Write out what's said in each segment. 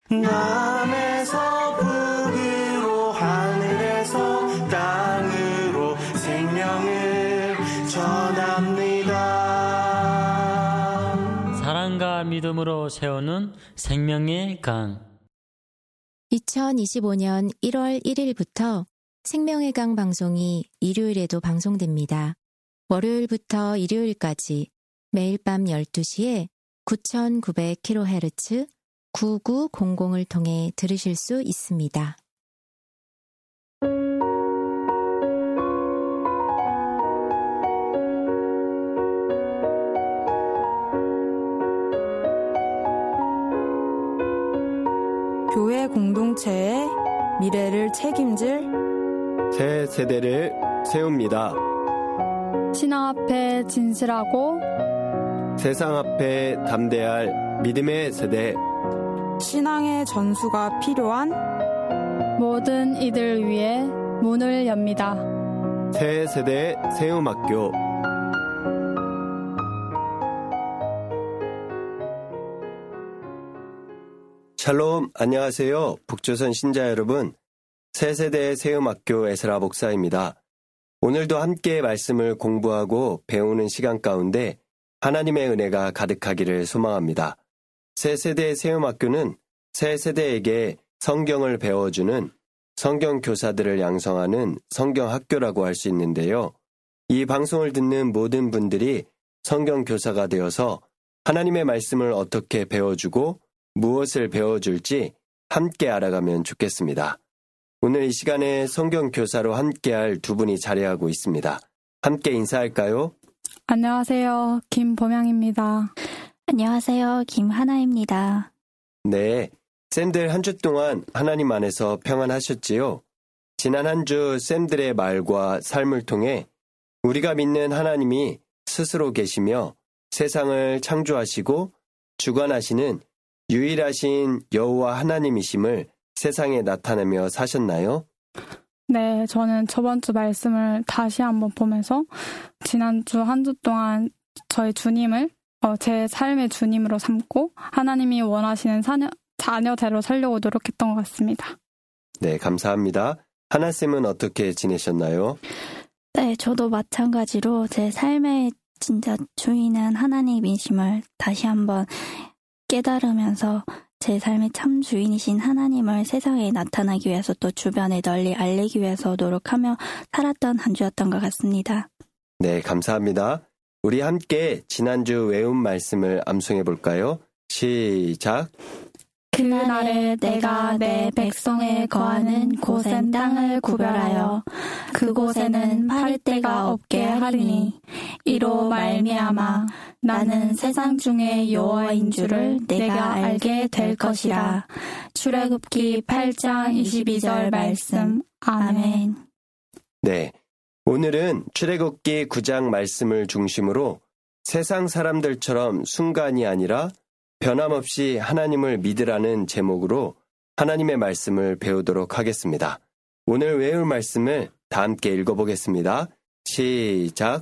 남에서 북으로 하늘에서 땅으로 생명을 전합니다. 사랑과 믿음으로 세우는 생명의 강. 2025년 1월 1일부터 생명의 강 방송이 일요일에도 방송됩니다. 월요일부터 일요일까지 매일 밤 12시에 9900kHz 9900을 통해 들으실 수 있습니다. 교회 공동체의 미래를 책임질 새 세대를 세웁니다. 신앙 앞에 진실하고 세상 앞에 담대할 믿음의 세대. 신앙의 전수가 필요한 모든 이들 위해 문을 엽니다. 새 세대 세움학교. 샬롬, 안녕하세요. 북조선 신자 여러분. 새 세대 세움학교 에스라 목사입니다. 오늘도 함께 말씀을 공부하고 배우는 시간 가운데 하나님의 은혜가 가득하기를 소망합니다. 새 세대 세움학교는 새 세대에게 성경을 배워주는 성경 교사들을 양성하는 성경학교라고 할 수 있는데요. 이 방송을 듣는 모든 분들이 성경 교사가 되어서 하나님의 말씀을 어떻게 배워주고 무엇을 배워줄지 함께 알아가면 좋겠습니다. 오늘 이 시간에 성경 교사로 함께할 두 분이 자리하고 있습니다. 함께 인사할까요? 안녕하세요. 김범양입니다. 안녕하세요. 김하나입니다. 네, 쌤들 한 주 동안 하나님 안에서 평안하셨지요? 지난 한 주 쌤들의 말과 삶을 통해 우리가 믿는 하나님이 스스로 계시며 세상을 창조하시고 주관하시는 유일하신 여호와 하나님이심을 세상에 나타내며 사셨나요? 네, 저는 저번 주 말씀을 다시 한번 보면서 지난주 한 주 동안 저의 주님을 제 삶의 주님으로 삼고 하나님이 원하시는 자녀대로 살려고 노력했던 것 같습니다. 네, 감사합니다. 하나쌤은 어떻게 지내셨나요? 네, 저도 마찬가지로 제 삶의 진짜 주인은 하나님이심을 다시 한번 깨달으면서 제 삶의 참 주인이신 하나님을 세상에 나타나기 위해서 또 주변에 널리 알리기 위해서 노력하며 살았던 한 주였던 것 같습니다. 네, 감사합니다. 우리 함께 지난주 외운 말씀을 암송해 볼까요? 시작! 그날에 내가 내 백성에 거하는 고센 땅을 구별하여 그곳에는 파리떼가 없게 하리니 이로 말미암아 나는 세상 중에 여호와인 줄을 내가 알게 될 것이라. 출애굽기 8장 22절 말씀. 아멘. 네, 오늘은 출애굽기 9장 말씀을 중심으로 세상 사람들처럼 순간이 아니라 변함없이 하나님을 믿으라는 제목으로 하나님의 말씀을 배우도록 하겠습니다. 오늘 외울 말씀을 다 함께 읽어보겠습니다. 시작!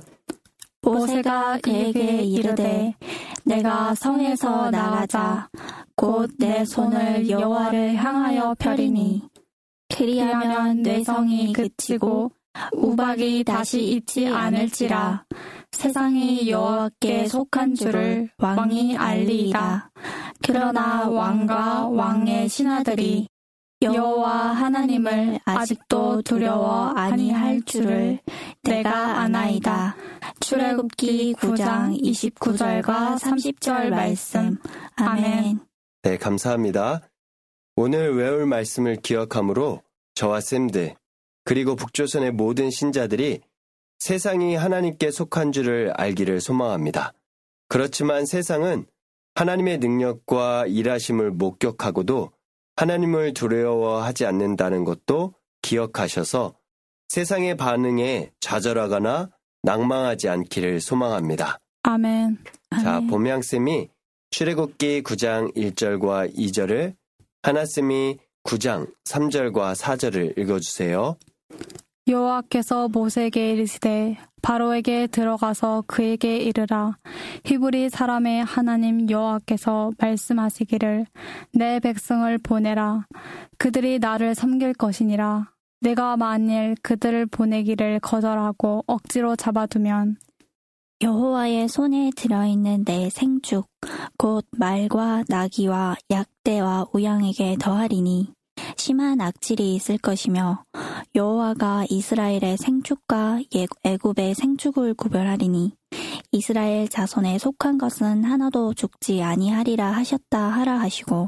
모세가 그에게 이르되 내가 성에서 나가자 곧 내 손을 여호와를 향하여 펴리니 그리하면 뇌성이 그치고 우박이 다시 있지 않을지라. 세상이 여호와께 속한 줄을 왕이 알리이다. 그러나 왕과 왕의 신하들이 여호와 하나님을 아직도 두려워 아니할 줄을 내가 아나이다. 출애굽기 9장 29절과 30절 말씀. 아멘. 네, 감사합니다. 오늘 외울 말씀을 기억함으로 저와 쌤들 그리고 북조선의 모든 신자들이 세상이 하나님께 속한 줄을 알기를 소망합니다. 그렇지만 세상은 하나님의 능력과 일하심을 목격하고도 하나님을 두려워하지 않는다는 것도 기억하셔서 세상의 반응에 좌절하거나 낭망하지 않기를 소망합니다. 아멘. 자, 봄양쌤이 출애굽기 9장 1절과 2절을, 하나쌤이 9장 3절과 4절을 읽어주세요. 여호와께서 모세에게 이르시되 바로에게 들어가서 그에게 이르라. 히브리 사람의 하나님 여호와께서 말씀하시기를 내 백성을 보내라. 그들이 나를 섬길 것이니라. 내가 만일 그들을 보내기를 거절하고 억지로 잡아두면 여호와의 손에 들어있는 내 생축 곧 말과 나귀와 약대와 우양에게 더하리니 심한 악질이 있을 것이며 여호와가 이스라엘의 생축과 애굽의 생축을 구별하리니 이스라엘 자손에 속한 것은 하나도 죽지 아니하리라 하셨다 하라 하시고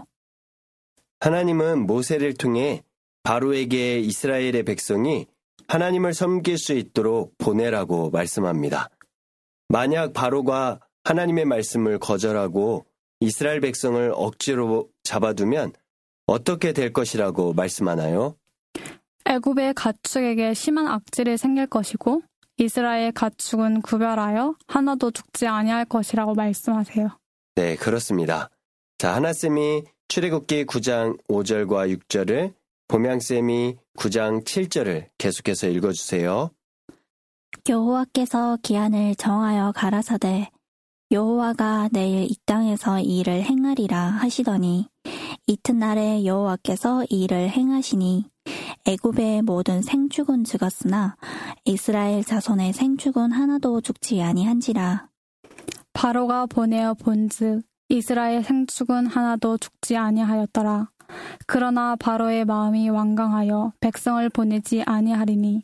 하나님은 모세를 통해 바로에게 이스라엘의 백성이 하나님을 섬길 수 있도록 보내라고 말씀합니다. 만약 바로가 하나님의 말씀을 거절하고 이스라엘 백성을 억지로 잡아두면 어떻게 될 것이라고 말씀하나요? 애굽의 가축에게 심한 악질이 생길 것이고 이스라엘 가축은 구별하여 하나도 죽지 아니할 것이라고 말씀하세요. 네, 그렇습니다. 자, 하나쌤이 출애굽기 9장 5절과 6절을, 봄양쌤이 9장 7절을 계속해서 읽어주세요. 여호와께서 기한을 정하여 가라사대 여호와가 내일 이 땅에서 이 일을 행하리라 하시더니 이튿날에 여호와께서 이 일을 행하시니 애굽의 모든 생축은 죽었으나 이스라엘 자손의 생축은 하나도 죽지 아니한지라. 바로가 보내어 본즉 이스라엘 생축은 하나도 죽지 아니하였더라. 그러나 바로의 마음이 완강하여 백성을 보내지 아니하리니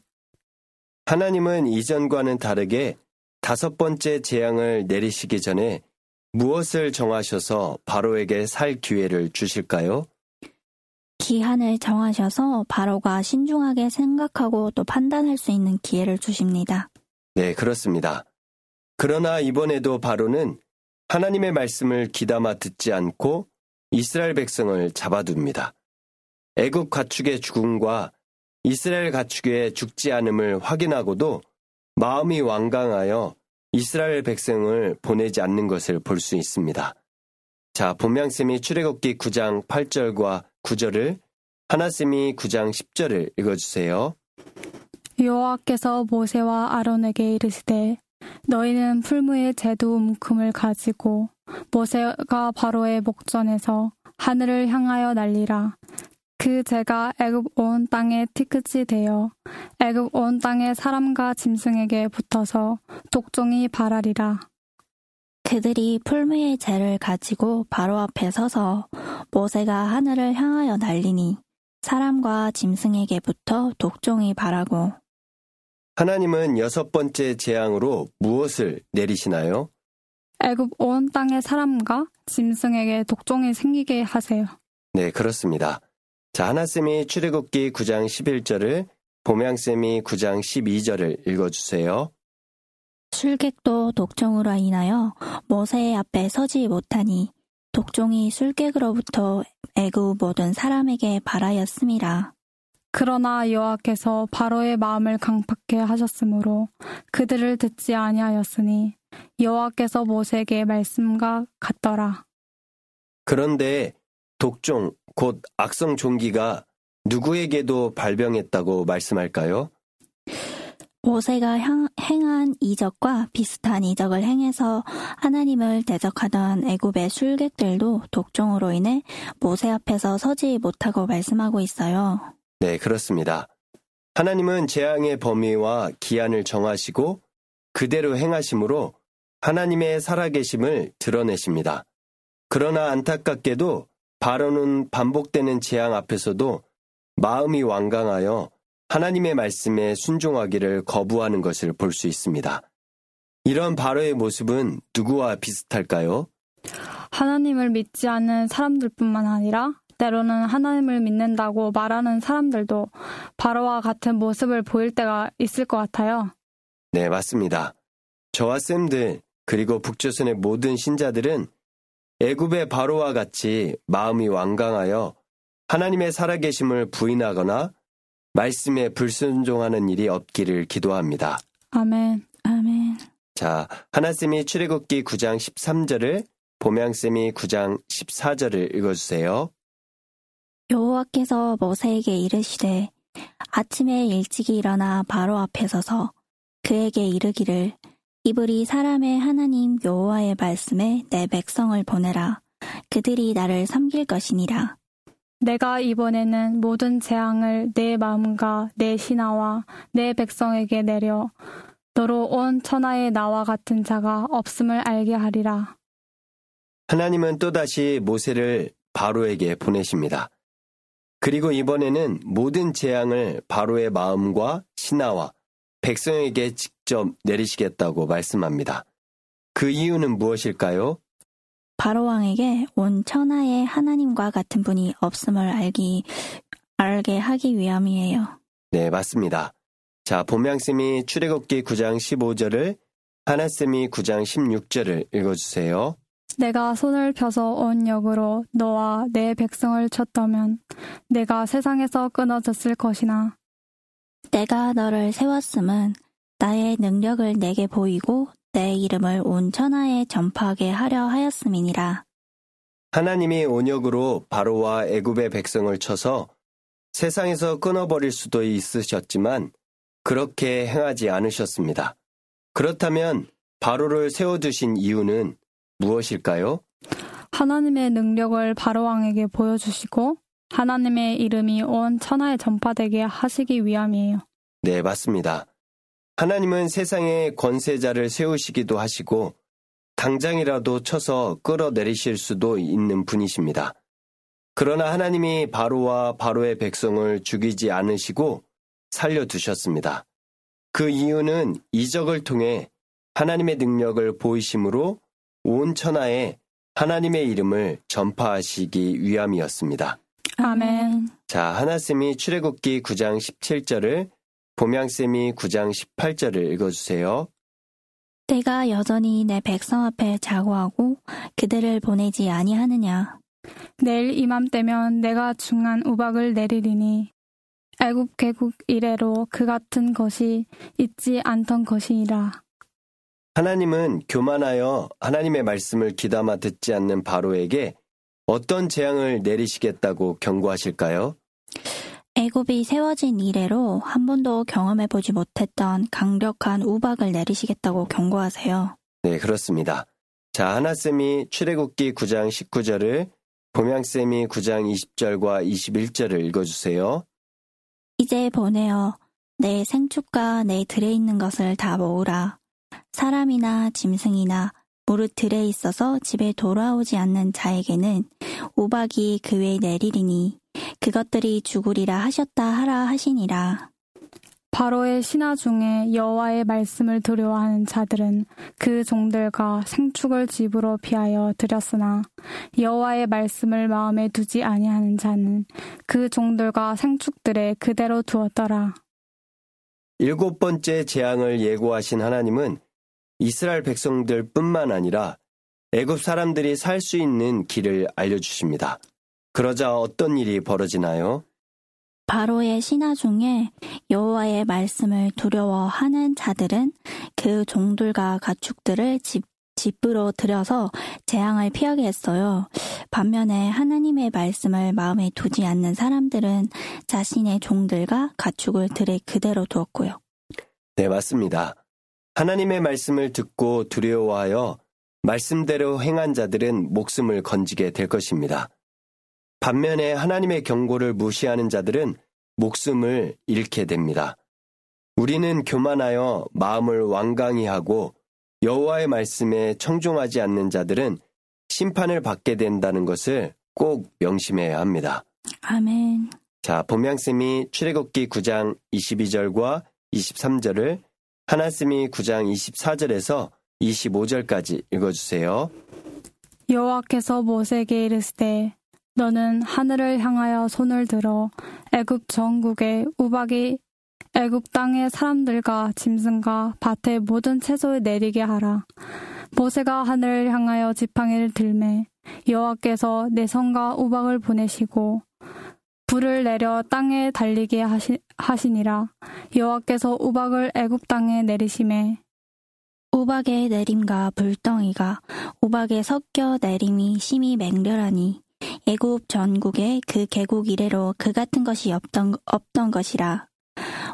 하나님은 이전과는 다르게 5번째 재앙을 내리시기 전에 무엇을 정하셔서 바로에게 살 기회를 주실까요? 기한을 정하셔서 바로가 신중하게 생각하고 또 판단할 수 있는 기회를 주십니다. 네, 그렇습니다. 그러나 이번에도 바로는 하나님의 말씀을 귀담아 듣지 않고 이스라엘 백성을 잡아둡니다. 애굽 가축의 죽음과 이스라엘 가축의 죽지 않음을 확인하고도 마음이 완강하여 이스라엘 백성을 보내지 않는 것을 볼 수 있습니다. 자, 본명쌤이 출애굽기 9장 8절과 9절을, 하나쌤이 9장 10절을 읽어주세요. 여호와께서 모세와 아론에게 이르시되 너희는 풀무의 제도 움큼을 가지고 모세가 바로의 목전에서 하늘을 향하여 날리라. 그 재가 애굽 온 땅에 티끝이 되어 애굽 온 땅의 사람과 짐승에게 붙어서 독종이 발하리라. 그들이 풀무의 재를 가지고 바로 앞에 서서 모세가 하늘을 향하여 날리니 사람과 짐승에게 붙어 독종이 발하고. 하나님은 6번째 재앙으로 무엇을 내리시나요? 애굽 온 땅의 사람과 짐승에게 독종이 생기게 하세요. 네, 그렇습니다. 자, 하나쌤이 출애굽기 9장 11절을, 봄양쌤이 9장 12절을 읽어주세요. 술객도 독종으로 인하여 모세의 앞에 서지 못하니 독종이 술객으로부터 애굽 모든 사람에게 발하였음이라. 그러나 여호와께서 바로의 마음을 강팍해 하셨으므로 그들을 듣지 아니하였으니 여호와께서 모세에게 말씀과 같더라. 그런데 독종, 곧 악성 종기가 누구에게도 발병했다고 말씀할까요? 모세가 행한 이적과 비슷한 이적을 행해서 하나님을 대적하던 애굽의 술객들도 독종으로 인해 모세 앞에서 서지 못하고 말씀하고 있어요. 네, 그렇습니다. 하나님은 재앙의 범위와 기한을 정하시고 그대로 행하심으로 하나님의 살아계심을 드러내십니다. 그러나 안타깝게도 바로는 반복되는 재앙 앞에서도 마음이 완강하여 하나님의 말씀에 순종하기를 거부하는 것을 볼 수 있습니다. 이런 바로의 모습은 누구와 비슷할까요? 하나님을 믿지 않는 사람들뿐만 아니라 때로는 하나님을 믿는다고 말하는 사람들도 바로와 같은 모습을 보일 때가 있을 것 같아요. 네, 맞습니다. 저와 쌤들 그리고 북조선의 모든 신자들은 애굽의 바로와 같이 마음이 완강하여 하나님의 살아계심을 부인하거나 말씀에 불순종하는 일이 없기를 기도합니다. 아멘. 아멘. 자, 하나쌤이 출애굽기 9장 13절을, 봄양쌤이 9장 14절을 읽어주세요. 여호와께서 모세에게 이르시되 아침에 일찍이 일어나 바로 앞에 서서 그에게 이르기를 이브리 사람의 하나님 여호와의 말씀에 내 백성을 보내라. 그들이 나를 섬길 것이니라. 내가 이번에는 모든 재앙을 내 마음과 내 신하와 내 백성에게 내려 너로 온 천하에 나와 같은 자가 없음을 알게 하리라. 하나님은 또다시 모세를 바로에게 보내십니다. 그리고 이번에는 모든 재앙을 바로의 마음과 신하와 백성에게 직접 내리시겠다고 말씀합니다. 그 이유는 무엇일까요? 바로왕에게 온 천하에 하나님과 같은 분이 없음을 알게 하기 위함이에요. 네, 맞습니다. 자, 봄양쌤이 출애굽기 9장 15절을, 하나쌤이 9장 16절을 읽어주세요. 내가 손을 펴서 온 역으로 너와 내 백성을 쳤다면 내가 세상에서 끊어졌을 것이나 내가 너를 세웠음은 나의 능력을 내게 보이고 내 이름을 온 천하에 전파하게 하려 하였음이니라. 하나님이 온역으로 바로와 애굽의 백성을 쳐서 세상에서 끊어버릴 수도 있으셨지만 그렇게 행하지 않으셨습니다. 그렇다면 바로를 세워두신 이유는 무엇일까요? 하나님의 능력을 바로왕에게 보여주시고 하나님의 이름이 온 천하에 전파되게 하시기 위함이에요. 네, 맞습니다. 하나님은 세상에 권세자를 세우시기도 하시고 당장이라도 쳐서 끌어내리실 수도 있는 분이십니다. 그러나 하나님이 바로와 바로의 백성을 죽이지 않으시고 살려두셨습니다. 그 이유는 이적을 통해 하나님의 능력을 보이심으로 온 천하에 하나님의 이름을 전파하시기 위함이었습니다. 아멘. 자, 하나쌤이 출애굽기 9장 17절을, 봄양쌤이 9장 18절을 읽어주세요. 내가 여전히 내 백성 앞에 자고하고 그들을 보내지 아니하느냐. 내일 이맘때면 내가 중한 우박을 내리리니 애굽 개국 이래로 그 같은 것이 있지 않던 것이니라. 하나님은 교만하여 하나님의 말씀을 귀담아 듣지 않는 바로에게 어떤 재앙을 내리시겠다고 경고하실까요? 애굽이 세워진 이래로 한 번도 경험해보지 못했던 강력한 우박을 내리시겠다고 경고하세요. 네, 그렇습니다. 자, 하나쌤이 출애굽기 9장 19절을, 봄양쌤이 9장 20절과 21절을 읽어주세요. 이제 보내어 내 생축과 내 들에 있는 것을 다 모으라. 사람이나 짐승이나 무릇 들에 있어서 집에 돌아오지 않는 자에게는 우박이 그 위에 내리리니 그것들이 죽으리라 하셨다 하라 하시니라. 바로의 신하 중에 여호와의 말씀을 두려워하는 자들은 그 종들과 생축을 집으로 피하여 드렸으나 여호와의 말씀을 마음에 두지 아니하는 자는 그 종들과 생축들에 그대로 두었더라. 7번째 재앙을 예고하신 하나님은 이스라엘 백성들 뿐만 아니라 애굽 사람들이 살 수 있는 길을 알려주십니다. 그러자 어떤 일이 벌어지나요? 바로의 신하 중에 여호와의 말씀을 두려워하는 자들은 그 종들과 가축들을 집으로 들여서 재앙을 피하게 했어요. 반면에 하나님의 말씀을 마음에 두지 않는 사람들은 자신의 종들과 가축을 들에 그대로 두었고요. 네, 맞습니다. 하나님의 말씀을 듣고 두려워하여 말씀대로 행한 자들은 목숨을 건지게 될 것입니다. 반면에 하나님의 경고를 무시하는 자들은 목숨을 잃게 됩니다. 우리는 교만하여 마음을 완강히 하고 여호와의 말씀에 청종하지 않는 자들은 심판을 받게 된다는 것을 꼭 명심해야 합니다. 아멘. 자, 봄양쌤이 출애굽기 9장 22절과 23절을, 하나쌤이 9장 24절에서 25절까지 읽어주세요. 여호와께서 모세에게 이르시되 너는 하늘을 향하여 손을 들어 애굽 전국에 우박이 애굽 땅의 사람들과 짐승과 밭의 모든 채소에 내리게 하라. 모세가 하늘을 향하여 지팡이를 들매 여호와께서 내성과 우박을 보내시고 불을 내려 땅에 달리게 하시니라. 여호와께서 우박을 애굽 땅에 내리심에 우박의 내림과 불덩이가 우박에 섞여 내림이 심히 맹렬하니 애굽 전국에 그 개국 이래로 그 같은 것이 없던 것이라.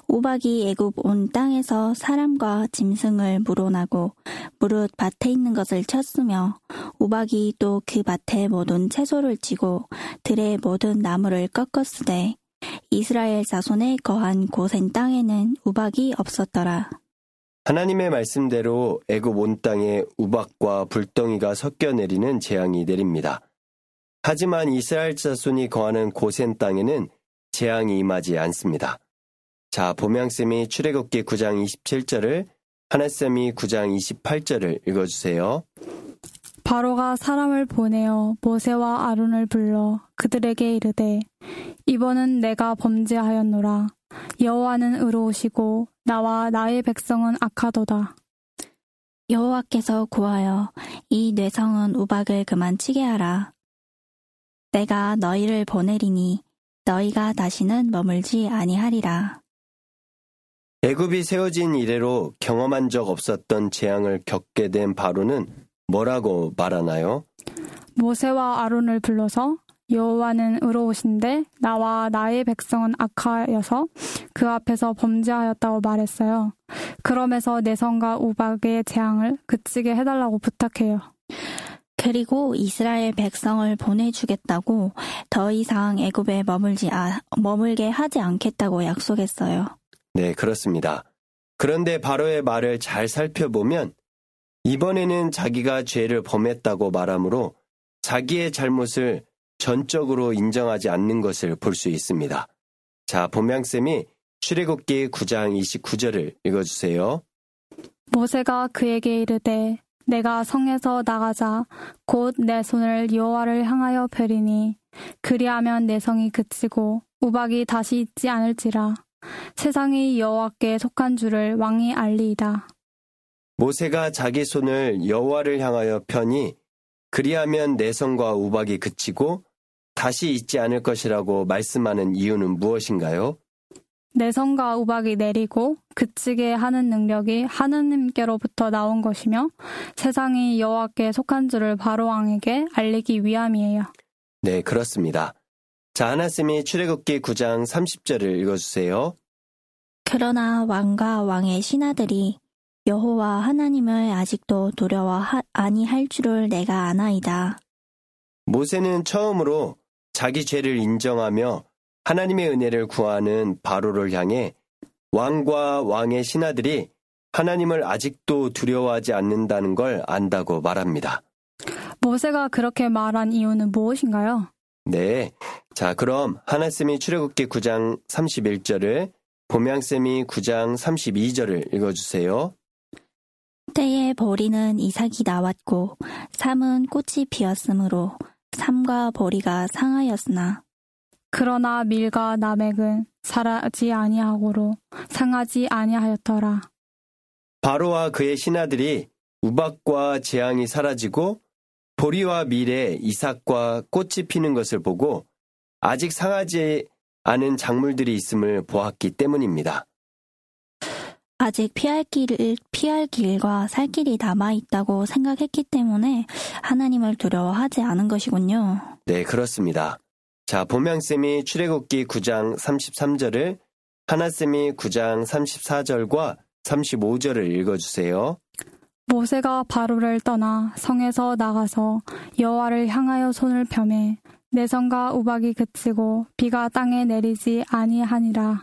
우박이 애굽 온 땅에서 사람과 짐승을 물어나고 무릇 밭에 있는 것을 쳤으며 우박이 또 그 밭에 모든 채소를 찌고 들의 모든 나무를 꺾었으되 이스라엘 자손에 거한 고센 땅에는 우박이 없었더라. 하나님의 말씀대로 애굽 온 땅에 우박과 불덩이가 섞여 내리는 재앙이 내립니다. 하지만 이스라엘 자손이 거하는 고센 땅에는 재앙이 임하지 않습니다. 자, 보명쌤이 출애굽기 9장 27절을, 하나쌤이 9장 28절을 읽어주세요. 바로가 사람을 보내어 모세와 아론을 불러 그들에게 이르되 이번은 내가 범죄하였노라. 여호와는 의로우시고 나와 나의 백성은 악하도다. 여호와께서 구하여 이 뇌성은 우박을 그만 치게 하라. 내가 너희를 보내리니 너희가 다시는 머물지 아니하리라. 애굽이 세워진 이래로 경험한 적 없었던 재앙을 겪게 된 바로는 뭐라고 말하나요? 모세와 아론을 불러서 여호와는 의로우신데 나와 나의 백성은 악하여서 그 앞에서 범죄하였다고 말했어요. 그러면서 내성과 우박의 재앙을 그치게 해달라고 부탁해요. 그리고 이스라엘 백성을 보내주겠다고 더 이상 애굽에 머물게 하지 않겠다고 약속했어요. 네, 그렇습니다. 그런데 바로의 말을 잘 살펴보면 이번에는 자기가 죄를 범했다고 말하므로 자기의 잘못을 전적으로 인정하지 않는 것을 볼 수 있습니다. 자, 본명쌤이 출애굽기 9장 29절을 읽어주세요. 모세가 그에게 이르되 내가 성에서 나가자 곧 내 손을 여호와를 향하여 펴리니 그리하면 내 성이 그치고 우박이 다시 있지 않을지라. 세상이 여호와께 속한 줄을 왕이 알리이다. 모세가 자기 손을 여호와를 향하여 펴니 그리하면 내성과 우박이 그치고 다시 있지 않을 것이라고 말씀하는 이유는 무엇인가요? 내성과 우박이 내리고 그치게 하는 능력이 하느님께로부터 나온 것이며 세상이 여호와께 속한 줄을 바로 왕에게 알리기 위함이에요. 네, 그렇습니다. 자, 하나쌤이 출애굽기 9장 30절을 읽어주세요. 그러나 왕과 왕의 신하들이 여호와 하나님을 아직도 두려워 아니할 줄을 내가 아나이다. 모세는 처음으로 자기 죄를 인정하며 하나님의 은혜를 구하는 바로를 향해 왕과 왕의 신하들이 하나님을 아직도 두려워하지 않는다는 걸 안다고 말합니다. 모세가 그렇게 말한 이유는 무엇인가요? 네, 자, 그럼 하나쌤이 출애굽기 9장 31절을, 봄양쌤이 9장 32절을 읽어주세요. 때에 보리는 이삭이 나왔고 삼은 꽃이 피었으므로 삼과 보리가 상하였으나 그러나 밀과 나맥은 자라지 아니하고로 상하지 아니하였더라. 바로와 그의 신하들이 우박과 재앙이 사라지고 보리와 밀에 이삭과 꽃이 피는 것을 보고 아직 상하지 않은 작물들이 있음을 보았기 때문입니다. 아직 피할 길과 살 길이 남아있다고 생각했기 때문에 하나님을 두려워하지 않은 것이군요. 네, 그렇습니다. 자, 본명쌤이 출애굽기 9장 33절을, 하나쌤이 9장 34절과 35절을 읽어주세요. 모세가 바로를 떠나 성에서 나가서 여호와를 향하여 손을 펴매 내성과 우박이 그치고 비가 땅에 내리지 아니하니라.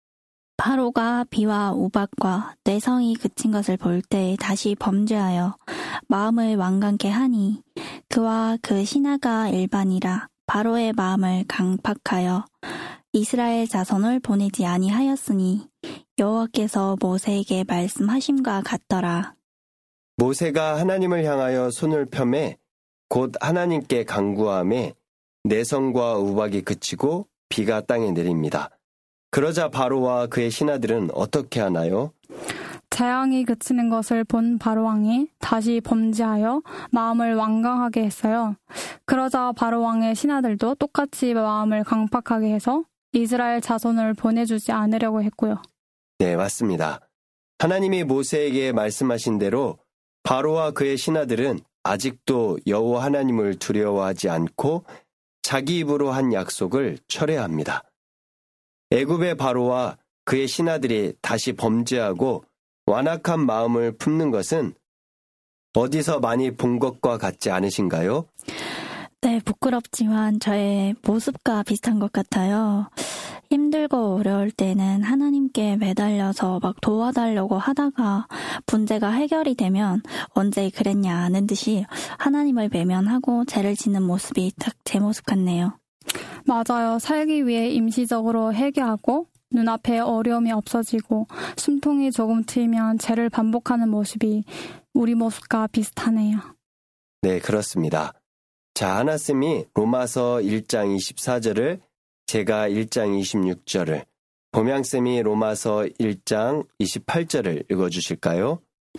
바로가 비와 우박과 내성이 그친 것을 볼 때 다시 범죄하여 마음을 완강케 하니 그와 그 신하가 일반이라 바로의 마음을 강팍하여 이스라엘 자손을 보내지 아니하였으니 여호와께서 모세에게 말씀하심과 같더라. 모세가 하나님을 향하여 손을 펴매 곧 하나님께 간구하매 내성과 우박이 그치고 비가 땅에 내립니다. 그러자 바로와 그의 신하들은 어떻게 하나요? 재앙이 그치는 것을 본 바로왕이 다시 범죄하여 마음을 완강하게 했어요. 그러자 바로왕의 신하들도 똑같이 마음을 강팍하게 해서 이스라엘 자손을 보내주지 않으려고 했고요. 네, 맞습니다. 하나님이 모세에게 말씀하신 대로 바로와 그의 신하들은 아직도 여호와 하나님을 두려워하지 않고 자기 입으로 한 약속을 철회합니다. 애굽의 바로와 그의 신하들이 다시 범죄하고 완악한 마음을 품는 것은 어디서 많이 본 것과 같지 않으신가요? 네, 부끄럽지만 저의 모습과 비슷한 것 같아요. 힘들고 어려울 때는 하나님께 매달려서 막 도와달라고 하다가 문제가 해결이 되면 언제 그랬냐는 듯이 하나님을 외면하고 죄를 짓는 모습이 딱 제 모습 같네요. 맞아요. 살기 위해 임시적으로 회개하고 눈앞에 어려움이 없어지고 숨통이 조금 트이면 죄를 반복하는 모습이 우리 모습과 비슷하네요. 네, 그렇습니다. 자, 하나쌤이 로마서 1장 24절을, 제가 1장 26절을, 범양쌤이 로마서 1장 28절을 읽어주실까요?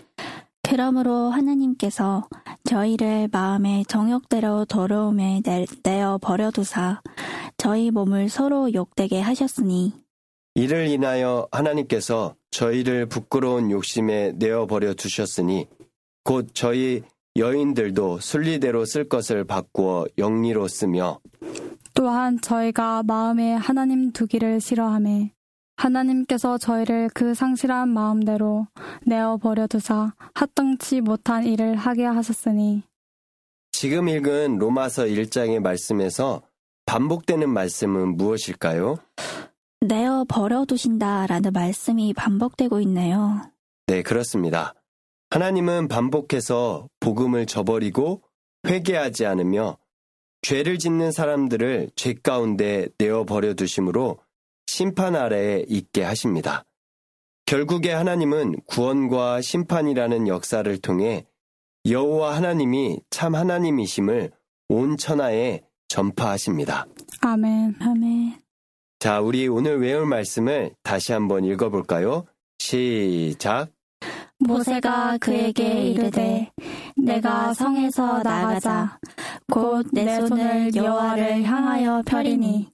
그러므로 하나님께서 저희를 마음의 정욕대로 더러움에 내어 버려두사 저희 몸을 서로 욕되게 하셨으니 이를 인하여 하나님께서 저희를 부끄러운 욕심에 내어버려 두셨으니 곧 저희 여인들도 순리대로 쓸 것을 바꾸어 영리로 쓰며 또한 저희가 마음에 하나님 두기를 싫어하며 하나님께서 저희를 그 상실한 마음대로 내어버려 두사 합당치 못한 일을 하게 하셨으니. 지금 읽은 로마서 1장의 말씀에서 반복되는 말씀은 무엇일까요? 내어 버려두신다라는 말씀이 반복되고 있네요. 네, 그렇습니다. 하나님은 반복해서 복음을 저버리고 회개하지 않으며 죄를 짓는 사람들을 죄 가운데 내어버려 두심으로 심판 아래에 있게 하십니다. 결국에 하나님은 구원과 심판이라는 역사를 통해 여호와 하나님이 참 하나님이심을 온 천하에 전파하십니다. 아멘. 아멘. 자, 우리 오늘 외울 말씀을 다시 한번 읽어볼까요? 시작. 모세가 그에게 이르되 내가 성에서 나가자 곧 내 손을 여호와를 향하여 펴리니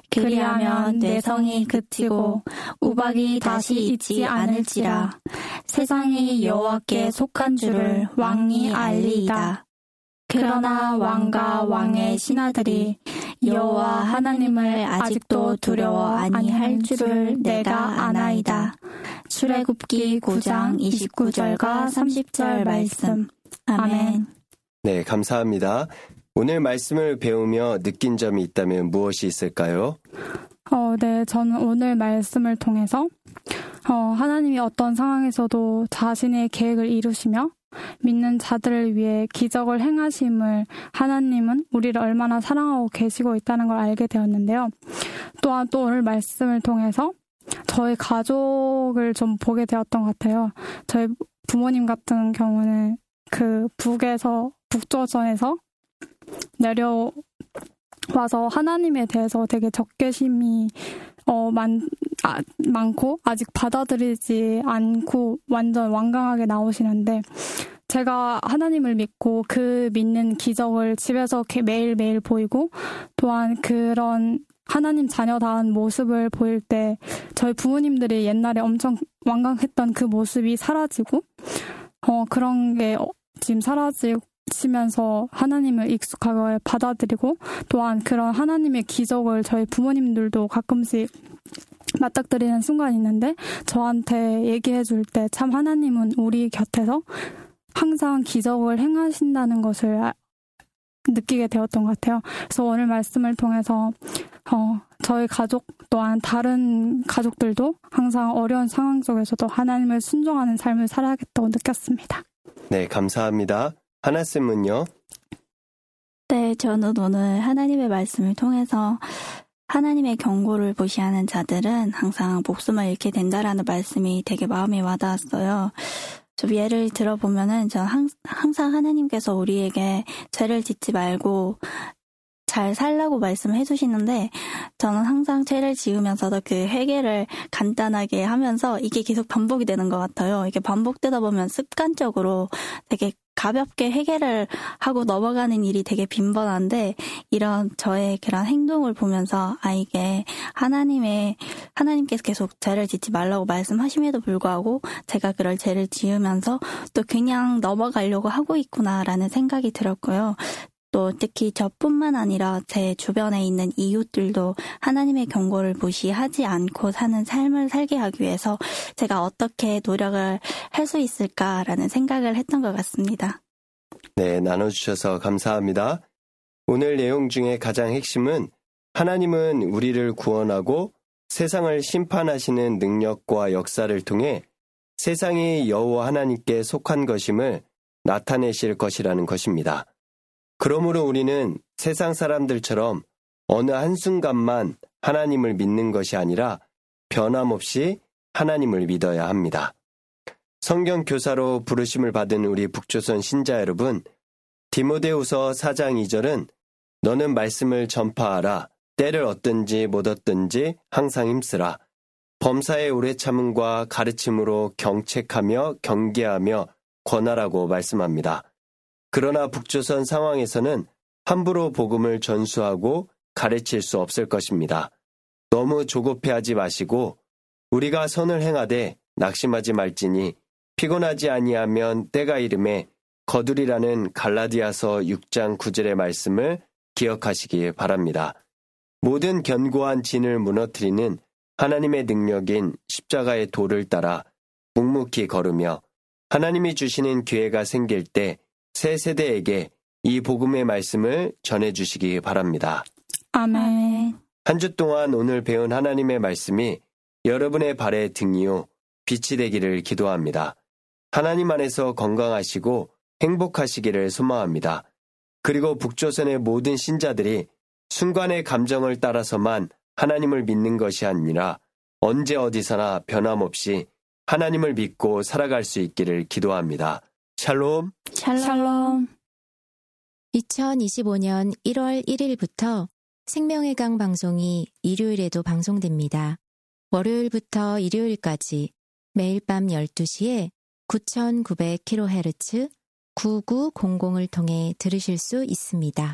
그리하면 내 성이 그치고 우박이 다시 있지 않을지라 세상이 여호와께 속한 줄을 왕이 알리이다. 그러나 왕과 왕의 신하들이 여호와 하나님을 아직도 두려워 아니할 줄을 내가 아나이다. 출애굽기 9장 29절과 30절 말씀. 아멘. 네, 감사합니다. 오늘 말씀을 배우며 느낀 점이 있다면 무엇이 있을까요? 네, 저는 오늘 말씀을 통해서 하나님이 어떤 상황에서도 자신의 계획을 이루시며 믿는 자들을 위해 기적을 행하심을 하나님은 우리를 얼마나 사랑하고 계시고 있다는 걸 알게 되었는데요. 또한 또 오늘 말씀을 통해서 저희 가족을 좀 보게 되었던 것 같아요. 저희 부모님 같은 경우는 그 북조선에서 내려와서 하나님에 대해서 되게 적개심이 많고 아직 받아들이지 않고 완전 완강하게 나오시는데 제가 하나님을 믿고 그 믿는 기적을 집에서 매일매일 보이고 또한 그런 하나님 자녀다운 모습을 보일 때 저희 부모님들이 옛날에 엄청 완강했던 그 모습이 사라지고 그런 게 지금 사라지면서 하나님을 익숙하게 받아들이고 또한 그런 하나님의 기적을 저희 부모님들도 가끔씩 맞닥뜨리는 순간이 있는데 저한테 얘기해 줄 때 참 하나님은 우리 곁에서 항상 기적을 행하신다는 것을 느끼게 되었던 것 같아요. 그래서 오늘 말씀을 통해서 저희 가족 또한 다른 가족들도 항상 어려운 상황 속에서도 하나님을 순종하는 삶을 살아야겠다고 느꼈습니다. 네, 감사합니다. 하나쌤은요? 네, 저는 오늘 하나님의 말씀을 통해서 하나님의 경고를 무시하는 자들은 항상 목숨을 잃게 된다라는 말씀이 되게 마음에 와닿았어요. 좀 예를 들어보면은 저 항상 하나님께서 우리에게 죄를 짓지 말고 잘 살라고 말씀해 주시는데 저는 항상 죄를 지으면서도 그 회개를 간단하게 하면서 이게 계속 반복이 되는 것 같아요. 이게 반복되다 보면 습관적으로 되게 가볍게 회개를 하고 넘어가는 일이 되게 빈번한데 이런 저의 그런 행동을 보면서 이게 하나님께서 계속 죄를 짓지 말라고 말씀하심에도 불구하고 제가 그럴 죄를 지으면서 또 그냥 넘어가려고 하고 있구나라는 생각이 들었고요. 또 특히 저뿐만 아니라 제 주변에 있는 이웃들도 하나님의 경고를 무시하지 않고 사는 삶을 살게 하기 위해서 제가 어떻게 노력을 할 수 있을까라는 생각을 했던 것 같습니다. 네, 나눠주셔서 감사합니다. 오늘 내용 중에 가장 핵심은 하나님은 우리를 구원하고 세상을 심판하시는 능력과 역사를 통해 세상이 여호와 하나님께 속한 것임을 나타내실 것이라는 것입니다. 그러므로 우리는 세상 사람들처럼 어느 한순간만 하나님을 믿는 것이 아니라 변함없이 하나님을 믿어야 합니다. 성경 교사로 부르심을 받은 우리 북조선 신자 여러분, 디모데후서 4장 2절은 너는 말씀을 전파하라. 때를 얻든지 못 얻든지 항상 힘쓰라. 범사의 오래 참음과 가르침으로 경책하며 경계하며 권하라고 말씀합니다. 그러나 북조선 상황에서는 함부로 복음을 전수하고 가르칠 수 없을 것입니다. 너무 조급해하지 마시고 우리가 선을 행하되 낙심하지 말지니 피곤하지 아니하면 때가 이름에 거두리라는 갈라디아서 6장 9절의 말씀을 기억하시기 바랍니다. 모든 견고한 진을 무너뜨리는 하나님의 능력인 십자가의 도를 따라 묵묵히 걸으며 하나님이 주시는 기회가 생길 때 새 세대에게 이 복음의 말씀을 전해주시기 바랍니다. 아멘. 한 주 동안 오늘 배운 하나님의 말씀이 여러분의 발의 등이요 빛이 되기를 기도합니다. 하나님 안에서 건강하시고 행복하시기를 소망합니다. 그리고 북조선의 모든 신자들이 순간의 감정을 따라서만 하나님을 믿는 것이 아니라 언제 어디서나 변함없이 하나님을 믿고 살아갈 수 있기를 기도합니다. 샬롬. 샬롬. 2025년 1월 1일부터 생명의 강 방송이 일요일에도 방송됩니다. 월요일부터 일요일까지 매일 밤 12시에 9900kHz 9900을 통해 들으실 수 있습니다.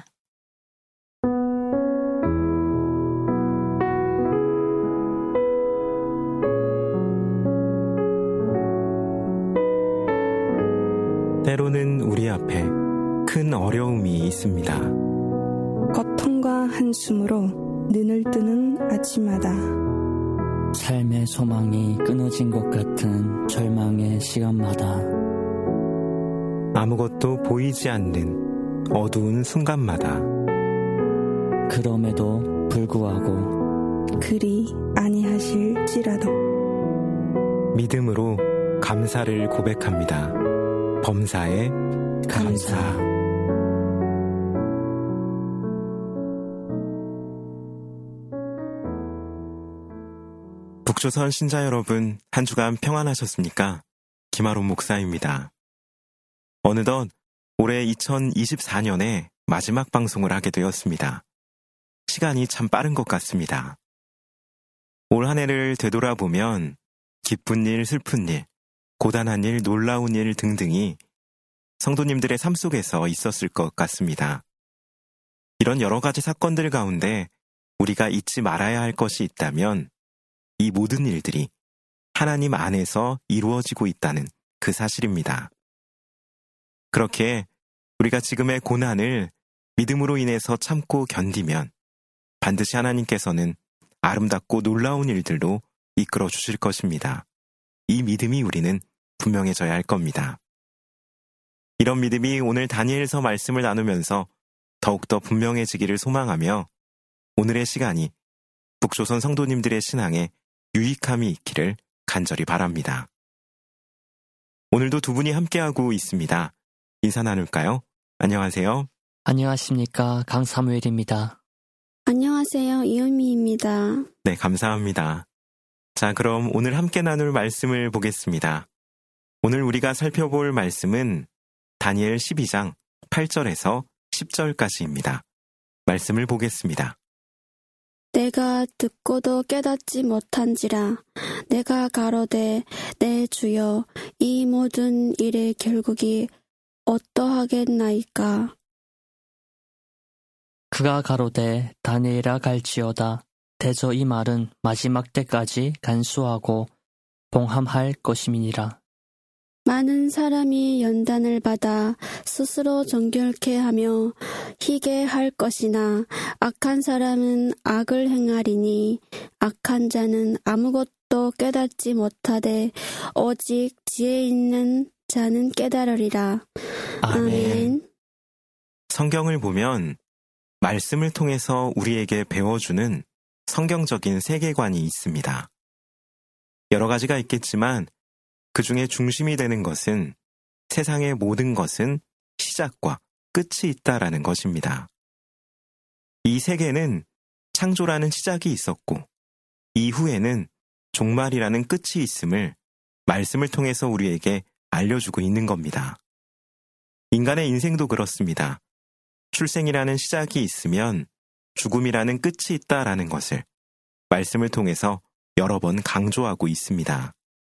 때로는 우리 앞에 큰 어려움이 있습니다. 고통과 한숨으로 눈을 뜨는 아침마다 삶의 소망이 끊어진 것 같은 절망의 시간마다 아무것도 보이지 않는 어두운 순간마다 그럼에도 불구하고 그리 아니하실지라도 믿음으로 감사를 고백합니다. 범사에 감사. 북조선 신자 여러분, 한 주간 평안하셨습니까? 김아론 목사입니다. 어느덧 올해 2024년에 마지막 방송을 하게 되었습니다. 시간이 참 빠른 것 같습니다. 올 한 해를 되돌아보면 기쁜 일, 슬픈 일, 고단한 일, 놀라운 일 등등이 성도님들의 삶 속에서 있었을 것 같습니다. 이런 여러 가지 사건들 가운데 우리가 잊지 말아야 할 것이 있다면 이 모든 일들이 하나님 안에서 이루어지고 있다는 그 사실입니다. 그렇게 우리가 지금의 고난을 믿음으로 인해서 참고 견디면 반드시 하나님께서는 아름답고 놀라운 일들로 이끌어 주실 것입니다. 이 믿음이 우리는 분명해져야 할 겁니다. 이런 믿음이 오늘 다니엘서 말씀을 나누면서 더욱더 분명해지기를 소망하며 오늘의 시간이 북조선 성도님들의 신앙에 유익함이 있기를 간절히 바랍니다. 오늘도 두 분이 함께하고 있습니다. 인사 나눌까요? 안녕하세요. 안녕하십니까, 강사무엘입니다. 안녕하세요, 이은미입니다. 네, 감사합니다. 자, 그럼 오늘 함께 나눌 말씀을 보겠습니다. 오늘 우리가 살펴볼 말씀은 다니엘 12장 8절에서 10절까지입니다. 말씀을 보겠습니다. 내가 듣고도 깨닫지 못한지라 내가 가로되 내 주여 이 모든 일의 결국이 어떠하겠나이까. 그가 가로되 다니엘아 갈지어다. 대저 이 말은 마지막 때까지 간수하고 봉함할 것임이니라. 많은 사람이 연단을 받아 스스로 정결케 하며 희게 할 것이나 악한 사람은 악을 행하리니 악한 자는 아무것도 깨닫지 못하되 오직 지혜 있는 자는 깨달으리라. 아멘. 성경을 보면 말씀을 통해서 우리에게 배워주는 성경적인 세계관이 있습니다. 여러 가지가 있겠지만 그 중에 중심이 되는 것은 세상의 모든 것은 시작과 끝이 있다라는 것입니다. 이 세계는 창조라는 시작이 있었고 이후에는 종말이라는 끝이 있음을 말씀을 통해서 우리에게 알려주고 있는 겁니다. 인간의 인생도 그렇습니다. 출생이라는 시작이 있으면 죽음이라는 끝이 있다라는 것을 말씀을 통해서 여러 번 강조하고 있습니다.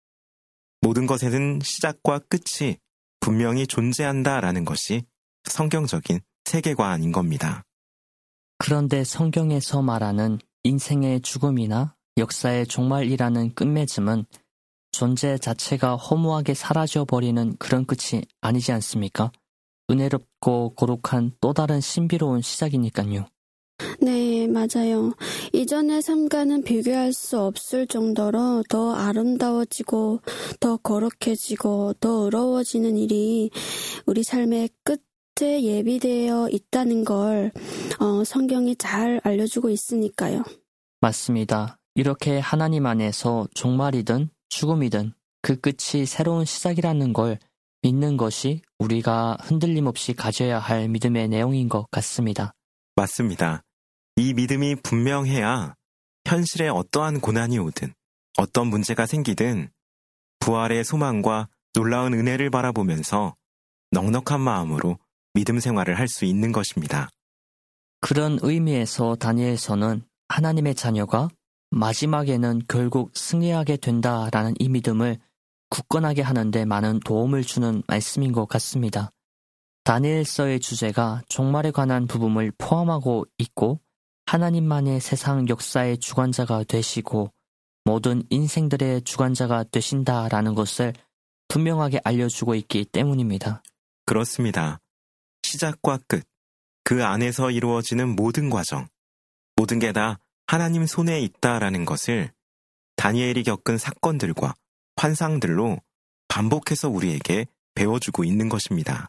모든 것에는 시작과 끝이 분명히 존재한다라는 것이 성경적인 세계관인 겁니다. 그런데 성경에서 말하는 인생의 죽음이나 역사의 종말이라는 끝맺음은 존재 자체가 허무하게 사라져버리는 그런 끝이 아니지 않습니까? 은혜롭고 거룩한 또 다른 신비로운 시작이니까요. 네, 맞아요. 이전의 삶과는 비교할 수 없을 정도로 더 아름다워지고 더 거룩해지고 더 의로워지는 일이 우리 삶의 끝에 예비되어 있다는 걸 성경이 잘 알려주고 있으니까요. 맞습니다. 이렇게 하나님 안에서 종말이든 죽음이든 그 끝이 새로운 시작이라는 걸 믿는 것이 우리가 흔들림 없이 가져야 할 믿음의 내용인 것 같습니다. 맞습니다. 이 믿음이 분명해야 현실에 어떠한 고난이 오든 어떤 문제가 생기든 부활의 소망과 놀라운 은혜를 바라보면서 넉넉한 마음으로 믿음 생활을 할 수 있는 것입니다. 그런 의미에서 다니엘서는 하나님의 자녀가 마지막에는 결국 승리하게 된다라는 이 믿음을 굳건하게 하는 데 많은 도움을 주는 말씀인 것 같습니다. 다니엘서의 주제가 종말에 관한 부분을 포함하고 있고 하나님만의 세상 역사의 주관자가 되시고 모든 인생들의 주관자가 되신다라는 것을 분명하게 알려주고 있기 때문입니다. 그렇습니다. 시작과 끝, 그 안에서 이루어지는 모든 과정, 모든 게 다 하나님 손에 있다라는 것을 다니엘이 겪은 사건들과 환상들로 반복해서 우리에게 배워주고 있는 것입니다.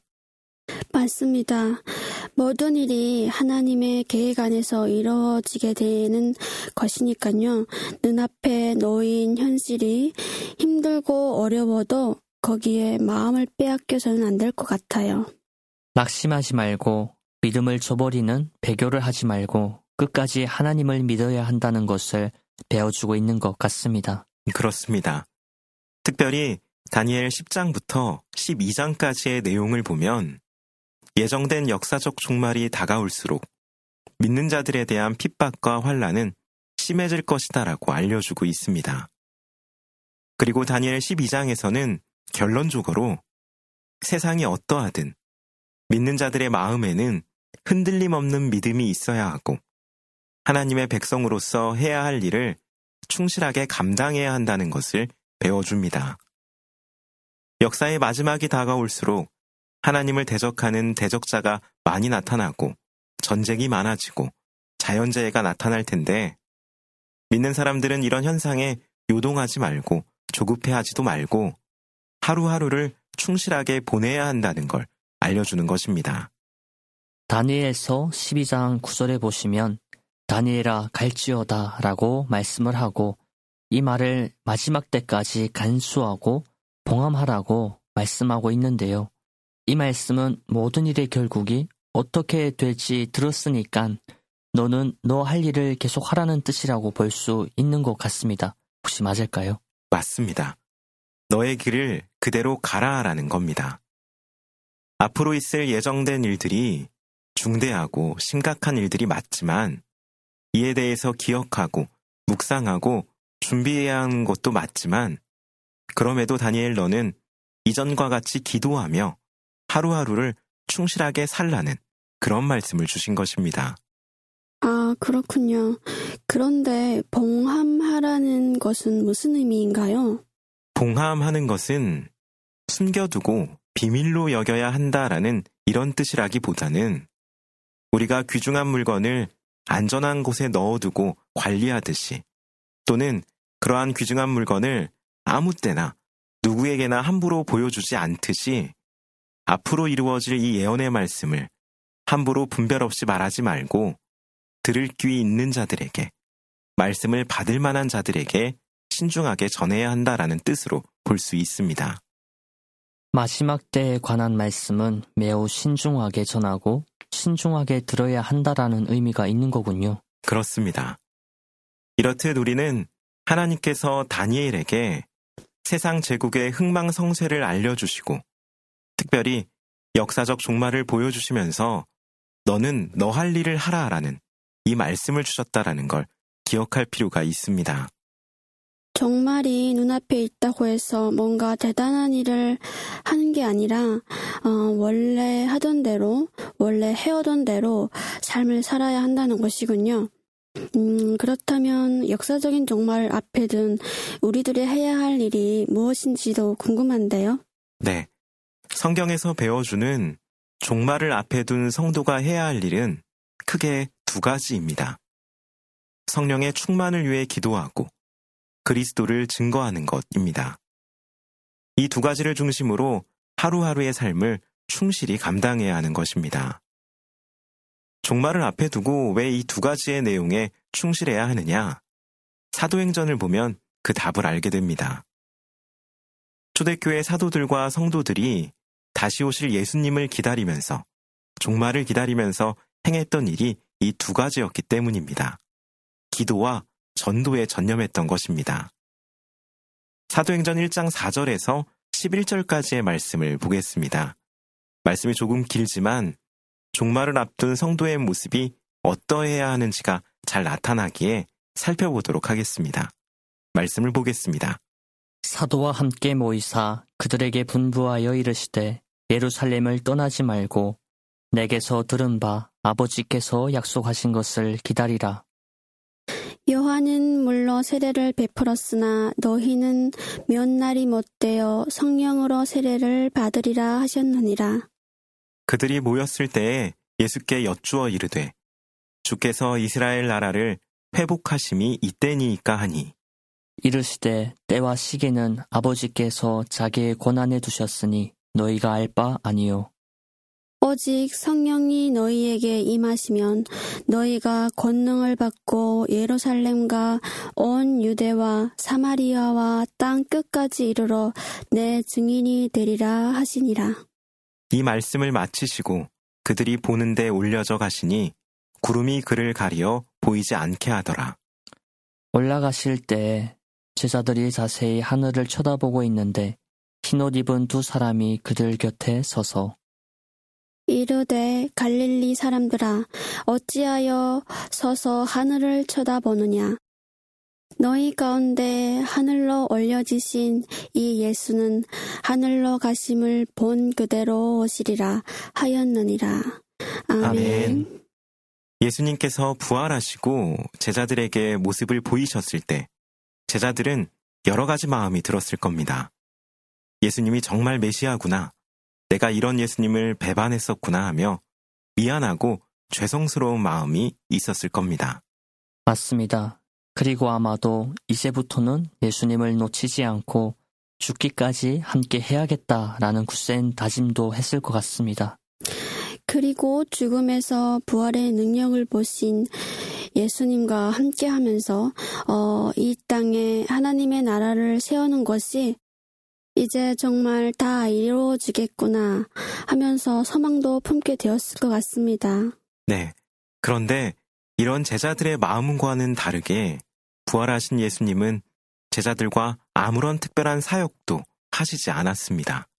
맞습니다. 모든 일이 하나님의 계획 안에서 이루어지게 되는 것이니까요. 눈앞에 놓인 현실이 힘들고 어려워도 거기에 마음을 빼앗겨서는 안 될 것 같아요. 낙심하지 말고 믿음을 저버리는 배교를 하지 말고 끝까지 하나님을 믿어야 한다는 것을 배워주고 있는 것 같습니다. 그렇습니다. 특별히 다니엘 10장부터 12장까지의 내용을 보면 예정된 역사적 종말이 다가올수록 믿는 자들에 대한 핍박과 환난은 심해질 것이다라고 알려주고 있습니다. 그리고 다니엘 12장에서는 결론적으로 세상이 어떠하든 믿는 자들의 마음에는 흔들림 없는 믿음이 있어야 하고 하나님의 백성으로서 해야 할 일을 충실하게 감당해야 한다는 것을 배워줍니다. 역사의 마지막이 다가올수록 하나님을 대적하는 대적자가 많이 나타나고 전쟁이 많아지고 자연재해가 나타날 텐데 믿는 사람들은 이런 현상에 요동하지 말고 조급해하지도 말고 하루하루를 충실하게 보내야 한다는 걸 알려주는 것입니다. 다니엘서 12장 9절에 보시면 다니엘아 갈지어다 라고 말씀을 하고 이 말을 마지막 때까지 간수하고 봉함하라고 말씀하고 있는데요. 이 말씀은 모든 일의 결국이 어떻게 될지 들었으니까 너는 너 할 일을 계속하라는 뜻이라고 볼 수 있는 것 같습니다. 혹시 맞을까요? 맞습니다. 너의 길을 그대로 가라라는 겁니다. 앞으로 있을 예정된 일들이 중대하고 심각한 일들이 맞지만 이에 대해서 기억하고 묵상하고 준비해야 하는 것도 맞지만 그럼에도 다니엘 너는 이전과 같이 기도하며 하루하루를 충실하게 살라는 그런 말씀을 주신 것입니다. 아, 그렇군요. 그런데 봉함하라는 것은 무슨 의미인가요? 봉함하는 것은 숨겨두고 비밀로 여겨야 한다라는 이런 뜻이라기보다는 우리가 귀중한 물건을 안전한 곳에 넣어두고 관리하듯이 또는 그러한 귀중한 물건을 아무 때나 누구에게나 함부로 보여주지 않듯이 앞으로 이루어질 이 예언의 말씀을 함부로 분별 없이 말하지 말고 들을 귀 있는 자들에게, 말씀을 받을 만한 자들에게 신중하게 전해야 한다라는 뜻으로 볼 수 있습니다. 마지막 때에 관한 말씀은 매우 신중하게 전하고 신중하게 들어야 한다라는 의미가 있는 거군요. 그렇습니다. 이렇듯 우리는 하나님께서 다니엘에게 세상 제국의 흥망성쇠를 알려주시고 특별히 역사적 종말을 보여주시면서 너는 너 할 일을 하라라는 이 말씀을 주셨다라는 걸 기억할 필요가 있습니다. 종말이 눈앞에 있다고 해서 뭔가 대단한 일을 하는 게 아니라 원래 하던 대로, 원래 해오던 대로 삶을 살아야 한다는 것이군요. 그렇다면 역사적인 종말 앞에 둔 우리들이 해야 할 일이 무엇인지도 궁금한데요. 네, 성경에서 배워주는 종말을 앞에 둔 성도가 해야 할 일은 크게 두 가지입니다. 성령의 충만을 위해 기도하고 그리스도를 증거하는 것입니다. 이 두 가지를 중심으로 하루하루의 삶을 충실히 감당해야 하는 것입니다. 종말을 앞에 두고 왜 이 두 가지의 내용에 충실해야 하느냐? 사도행전을 보면 그 답을 알게 됩니다. 초대교회 사도들과 성도들이 다시 오실 예수님을 기다리면서, 종말을 기다리면서 행했던 일이 이 두 가지였기 때문입니다. 기도와 전도에 전념했던 것입니다. 사도행전 1장 4절에서 11절까지의 말씀을 보겠습니다. 말씀이 조금 길지만 종말을 앞둔 성도의 모습이 어떠해야 하는지가 잘 나타나기에 살펴보도록 하겠습니다. 말씀을 보겠습니다. 사도와 함께 모이사 그들에게 분부하여 이르시되 예루살렘을 떠나지 말고 내게서 들은 바 아버지께서 약속하신 것을 기다리라. 요한은 물로 세례를 베풀었으나 너희는 몇 날이 못되어 성령으로 세례를 받으리라 하셨느니라. 그들이 모였을 때에 예수께 여쭈어 이르되 주께서 이스라엘 나라를 회복하심이 이때니이까 하니 이르시되 때와 시기는 아버지께서 자기의 권한에 두셨으니 너희가 알 바 아니요. 오직 성령이 너희에게 임하시면 너희가 권능을 받고 예루살렘과 온 유대와 사마리아와 땅 끝까지 이르러 내 증인이 되리라 하시니라. 이 말씀을 마치시고 그들이 보는 데 올려져 가시니 구름이 그를 가리어 보이지 않게 하더라. 올라가실 때에 제자들이 자세히 하늘을 쳐다보고 있는데 흰옷 입은 두 사람이 그들 곁에 서서 이르되 갈릴리 사람들아 어찌하여 서서 하늘을 쳐다보느냐. 너희 가운데 하늘로 올려지신 이 예수는 하늘로 가심을 본 그대로 오시리라 하였느니라. 아멘. 예수님께서 부활하시고 제자들에게 모습을 보이셨을 때 제자들은 여러 가지 마음이 들었을 겁니다. 예수님이 정말 메시아구나. 내가 이런 예수님을 배반했었구나 하며 미안하고 죄송스러운 마음이 있었을 겁니다. 맞습니다. 그리고 아마도 이제부터는 예수님을 놓치지 않고 죽기까지 함께 해야겠다라는 굳센 다짐도 했을 것 같습니다. 그리고 죽음에서 부활의 능력을 보신 예수님과 함께하면서 이 땅에 하나님의 나라를 세우는 것이 이제 정말 다 이루어지겠구나 하면서 소망도 품게 되었을 것 같습니다. 네. 그런데 이런 제자들의 마음과는 다르게 부활하신 예수님은 제자들과 아무런 특별한 사역도 하시지 않았습니다.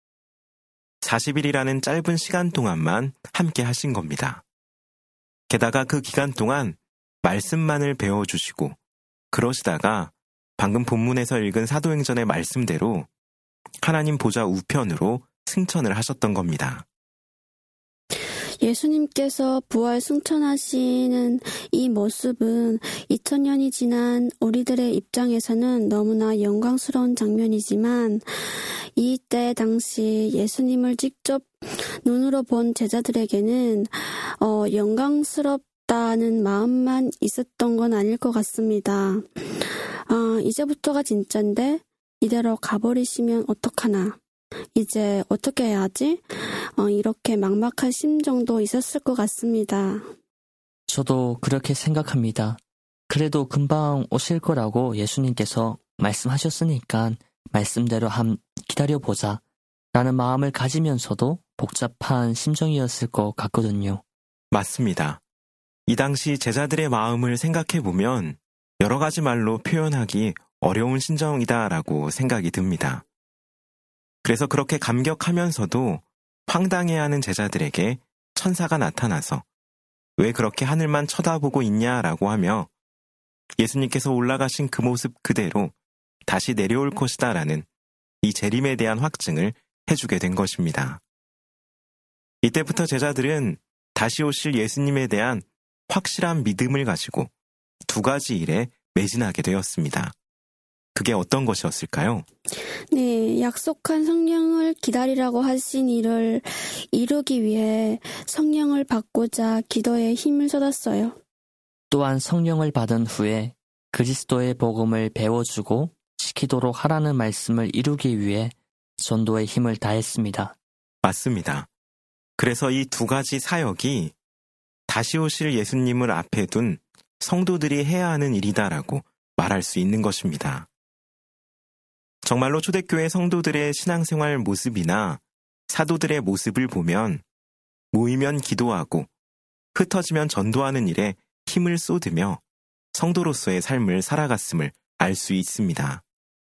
40일이라는 짧은 시간 동안만 함께 하신 겁니다. 게다가 그 기간 동안 말씀만을 배워주시고 그러시다가 방금 본문에서 읽은 사도행전의 말씀대로 하나님 보좌 우편으로 승천을 하셨던 겁니다. 예수님께서 부활 승천하시는 이 모습은 2000년이 지난 우리들의 입장에서는 너무나 영광스러운 장면이지만 이때 당시 예수님을 직접 눈으로 본 제자들에게는 영광스럽다는 마음만 있었던 건 아닐 것 같습니다. 이제부터가 진짠데 이대로 가버리시면 어떡하나. 이제 어떻게 해야 하지? 이렇게 막막한 심정도 있었을 것 같습니다. 저도 그렇게 생각합니다. 그래도 금방 오실 거라고 예수님께서 말씀하셨으니까 말씀대로 기다려보자 라는 마음을 가지면서도 복잡한 심정이었을 것 같거든요. 맞습니다. 이 당시 제자들의 마음을 생각해보면 여러 가지 말로 표현하기 어려운 심정이다라고 생각이 듭니다. 그래서 그렇게 감격하면서도 황당해하는 제자들에게 천사가 나타나서 왜 그렇게 하늘만 쳐다보고 있냐라고 하며 예수님께서 올라가신 그 모습 그대로 다시 내려올 것이다라는 이 재림에 대한 확증을 해주게 된 것입니다. 이때부터 제자들은 다시 오실 예수님에 대한 확실한 믿음을 가지고 두 가지 일에 매진하게 되었습니다. 그게 어떤 것이었을까요? 네, 약속한 성령을 기다리라고 하신 일을 이루기 위해 성령을 받고자 기도에 힘을 쏟았어요. 또한 성령을 받은 후에 그리스도의 복음을 배워주고 지키도록 하라는 말씀을 이루기 위해 전도에 힘을 다했습니다. 맞습니다. 그래서 이 두 가지 사역이 다시 오실 예수님을 앞에 둔 성도들이 해야 하는 일이다라고 말할 수 있는 것입니다. 정말로 초대교회 성도들의 신앙생활 모습이나 사도들의 모습을 보면 모이면 기도하고 흩어지면 전도하는 일에 힘을 쏟으며 성도로서의 삶을 살아갔음을 알 수 있습니다.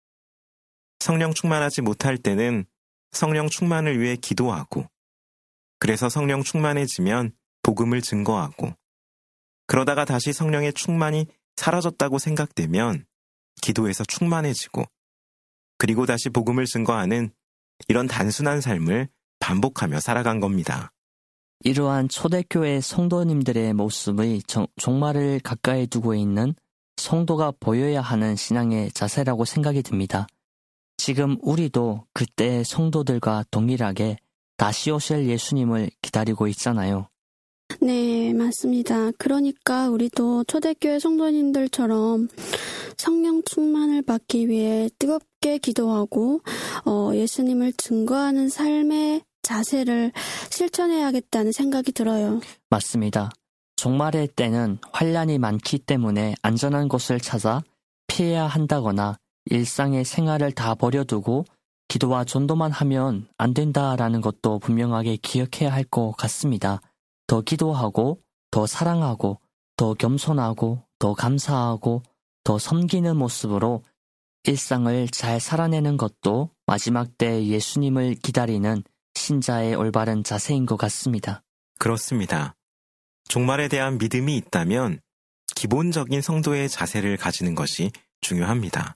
성령 충만하지 못할 때는 성령 충만을 위해 기도하고 그래서 성령 충만해지면 복음을 증거하고 그러다가 다시 성령의 충만이 사라졌다고 생각되면 기도에서 충만해지고 그리고 다시 복음을 증거하는 이런 단순한 삶을 반복하며 살아간 겁니다. 이러한 초대교회 성도님들의 모습의 종말을 가까이 두고 있는 성도가 보여야 하는 신앙의 자세라고 생각이 듭니다. 지금 우리도 그때의 성도들과 동일하게 다시 오실 예수님을 기다리고 있잖아요. 네, 맞습니다. 그러니까 우리도 초대교회 성도님들처럼 성령 충만을 받기 위해 뜨겁게 기도하고 예수님을 증거하는 삶의 자세를 실천해야겠다는 생각이 들어요. 맞습니다. 종말의 때는 환란이 많기 때문에 안전한 곳을 찾아 피해야 한다거나 일상의 생활을 다 버려두고 기도와 전도만 하면 안 된다라는 것도 분명하게 기억해야 할 것 같습니다. 더 기도하고, 더 사랑하고, 더 겸손하고, 더 감사하고, 더 섬기는 모습으로 일상을 잘 살아내는 것도 마지막 때 예수님을 기다리는 신자의 올바른 자세인 것 같습니다. 그렇습니다. 종말에 대한 믿음이 있다면 기본적인 성도의 자세를 가지는 것이 중요합니다.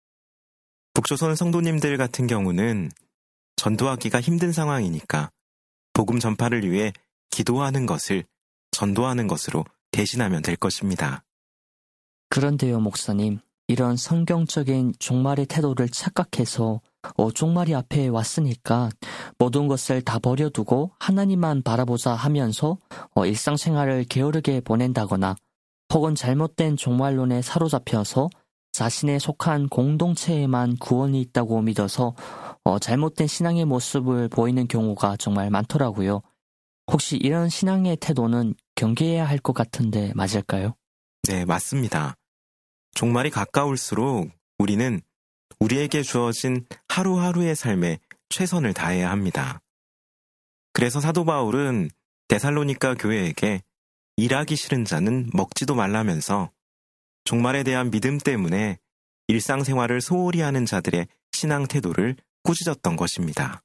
북조선 성도님들 같은 경우는 전도하기가 힘든 상황이니까 복음 전파를 위해 기도하는 것을 전도하는 것으로 대신하면 될 것입니다. 그런데요, 목사님, 이런 성경적인 종말의 태도를 착각해서 종말이 앞에 왔으니까 모든 것을 다 버려두고 하나님만 바라보자 하면서 일상생활을 게으르게 보낸다거나 혹은 잘못된 종말론에 사로잡혀서 자신에 속한 공동체에만 구원이 있다고 믿어서 잘못된 신앙의 모습을 보이는 경우가 정말 많더라고요. 혹시 이런 신앙의 태도는 경계해야 할 것 같은데 맞을까요? 네, 맞습니다. 종말이 가까울수록 우리는 우리에게 주어진 하루하루의 삶에 최선을 다해야 합니다. 그래서 사도 바울은 데살로니가 교회에게 일하기 싫은 자는 먹지도 말라면서 종말에 대한 믿음 때문에 일상생활을 소홀히 하는 자들의 신앙 태도를 꾸짖었던 것입니다.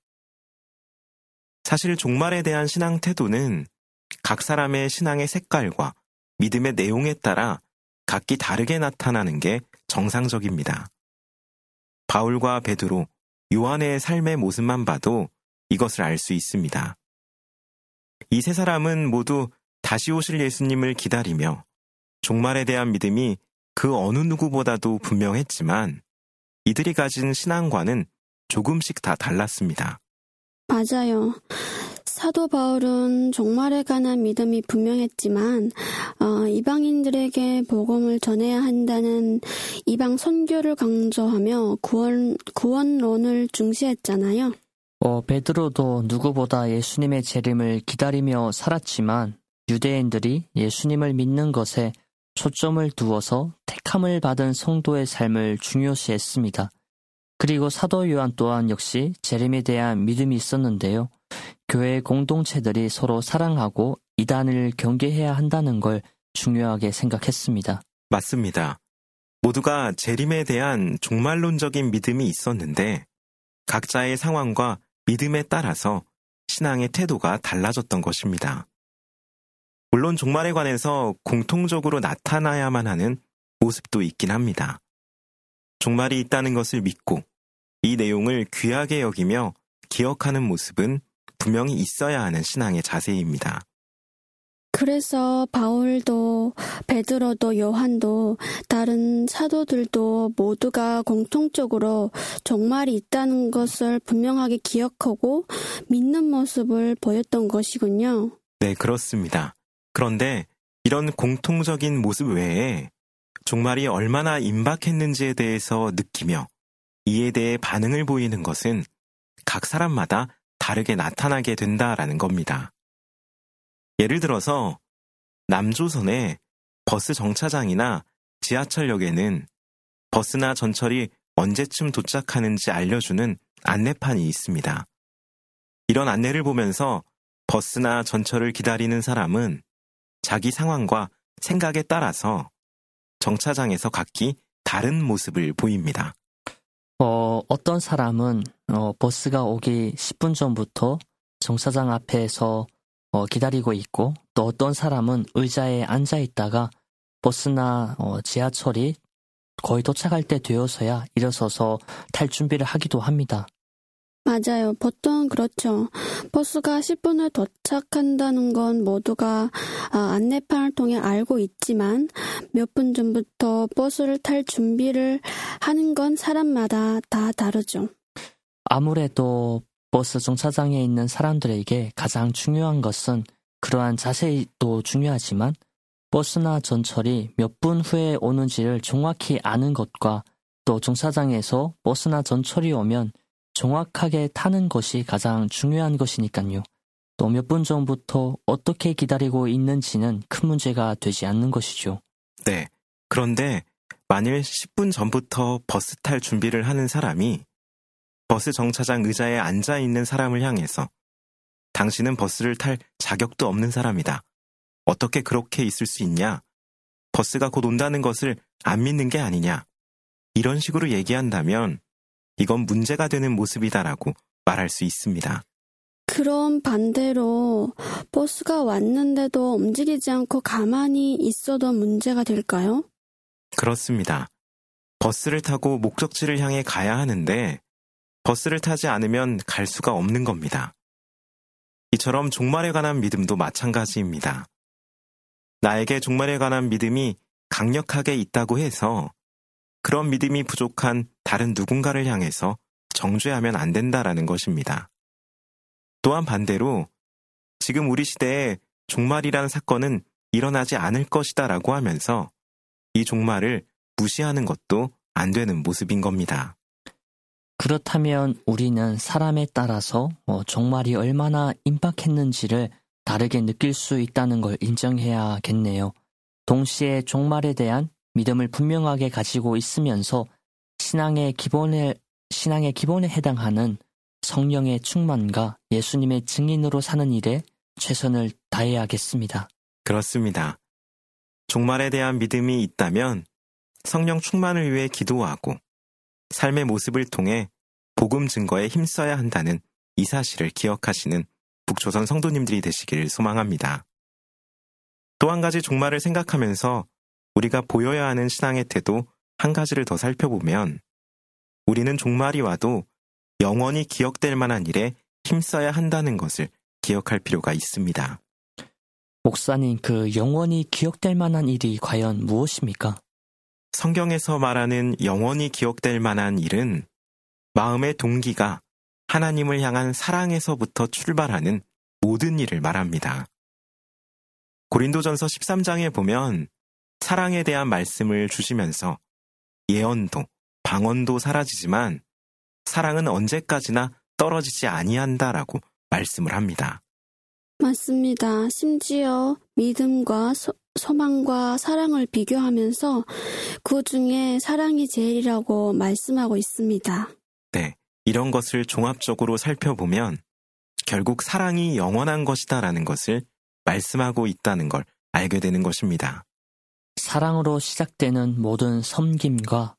사실 종말에 대한 신앙 태도는 각 사람의 신앙의 색깔과 믿음의 내용에 따라 각기 다르게 나타나는 게 정상적입니다. 바울과 베드로, 요한의 삶의 모습만 봐도 이것을 알 수 있습니다. 이 세 사람은 모두 다시 오실 예수님을 기다리며 종말에 대한 믿음이 그 어느 누구보다도 분명했지만 이들이 가진 신앙과는 조금씩 다 달랐습니다. 맞아요. 사도 바울은 종말에 관한 믿음이 분명했지만 이방인들에게 복음을 전해야 한다는 이방 선교를 강조하며 구원론을 중시했잖아요. 베드로도 누구보다 예수님의 재림을 기다리며 살았지만 유대인들이 예수님을 믿는 것에 초점을 두어서 택함을 받은 성도의 삶을 중요시했습니다. 그리고 사도 요한 또한 역시 재림에 대한 믿음이 있었는데요. 교회 공동체들이 서로 사랑하고 이단을 경계해야 한다는 걸 중요하게 생각했습니다. 맞습니다. 모두가 재림에 대한 종말론적인 믿음이 있었는데 각자의 상황과 믿음에 따라서 신앙의 태도가 달라졌던 것입니다. 물론 종말에 관해서 공통적으로 나타나야만 하는 모습도 있긴 합니다. 종말이 있다는 것을 믿고 이 내용을 귀하게 여기며 기억하는 모습은 분명히 있어야 하는 신앙의 자세입니다. 그래서 바울도 베드로도 요한도 다른 사도들도 모두가 공통적으로 종말이 있다는 것을 분명하게 기억하고 믿는 모습을 보였던 것이군요. 네, 그렇습니다. 그런데 이런 공통적인 모습 외에 종말이 얼마나 임박했는지에 대해서 느끼며 이에 대해 반응을 보이는 것은 각 사람마다 다르게 나타나게 된다라는 겁니다. 예를 들어서 남조선의 버스 정차장이나 지하철역에는 버스나 전철이 언제쯤 도착하는지 알려주는 안내판이 있습니다. 이런 안내를 보면서 버스나 전철을 기다리는 사람은 자기 상황과 생각에 따라서 정차장에서 각기 다른 모습을 보입니다. 어떤 사람은 버스가 오기 10분 전부터 정차장 앞에서 기다리고 있고 또 어떤 사람은 의자에 앉아 있다가 버스나 지하철이 거의 도착할 때 되어서야 일어서서 탈 준비를 하기도 합니다. 맞아요. 보통 그렇죠. 버스가 10분을 도착한다는 건 모두가 안내판을 통해 알고 있지만 몇 분 전부터 버스를 탈 준비를 하는 건 사람마다 다 다르죠. 아무래도 버스 정차장에 있는 사람들에게 가장 중요한 것은 그러한 자세도 중요하지만 버스나 전철이 몇 분 후에 오는지를 정확히 아는 것과 또 정차장에서 버스나 전철이 오면 정확하게 타는 것이 가장 중요한 것이니까요. 또 몇 분 전부터 어떻게 기다리고 있는지는 큰 문제가 되지 않는 것이죠. 네. 그런데 만일 10분 전부터 버스 탈 준비를 하는 사람이 버스 정차장 의자에 앉아 있는 사람을 향해서 당신은 버스를 탈 자격도 없는 사람이다. 어떻게 그렇게 있을 수 있냐? 버스가 곧 온다는 것을 안 믿는 게 아니냐? 이런 식으로 얘기한다면 이건 문제가 되는 모습이다라고 말할 수 있습니다. 그럼 반대로 버스가 왔는데도 움직이지 않고 가만히 있어도 문제가 될까요? 그렇습니다. 버스를 타고 목적지를 향해 가야 하는데 버스를 타지 않으면 갈 수가 없는 겁니다. 이처럼 종말에 관한 믿음도 마찬가지입니다. 나에게 종말에 관한 믿음이 강력하게 있다고 해서 그런 믿음이 부족한 다른 누군가를 향해서 정죄하면 안 된다라는 것입니다. 또한 반대로 지금 우리 시대에 종말이라는 사건은 일어나지 않을 것이다라고 하면서 이 종말을 무시하는 것도 안 되는 모습인 겁니다. 그렇다면 우리는 사람에 따라서 종말이 얼마나 임박했는지를 다르게 느낄 수 있다는 걸 인정해야겠네요. 동시에 종말에 대한 믿음을 분명하게 가지고 있으면서 신앙의 기본에 해당하는 성령의 충만과 예수님의 증인으로 사는 일에 최선을 다해야겠습니다. 그렇습니다. 종말에 대한 믿음이 있다면 성령 충만을 위해 기도하고 삶의 모습을 통해 복음 증거에 힘써야 한다는 이 사실을 기억하시는 북조선 성도님들이 되시기를 소망합니다. 또 한 가지 종말을 생각하면서 우리가 보여야 하는 신앙의 태도 한 가지를 더 살펴보면 우리는 종말이 와도 영원히 기억될 만한 일에 힘써야 한다는 것을 기억할 필요가 있습니다. 목사님, 그 영원히 기억될 만한 일이 과연 무엇입니까? 성경에서 말하는 영원히 기억될 만한 일은 마음의 동기가 하나님을 향한 사랑에서부터 출발하는 모든 일을 말합니다. 고린도전서 13장에 보면 사랑에 대한 말씀을 주시면서 예언도, 방언도 사라지지만 사랑은 언제까지나 떨어지지 아니한다라고 말씀을 합니다. 맞습니다. 심지어 믿음과 소망과 사랑을 비교하면서 그 중에 사랑이 제일이라고 말씀하고 있습니다. 네, 이런 것을 종합적으로 살펴보면 결국 사랑이 영원한 것이다라는 것을 말씀하고 있다는 걸 알게 되는 것입니다. 사랑으로 시작되는 모든 섬김과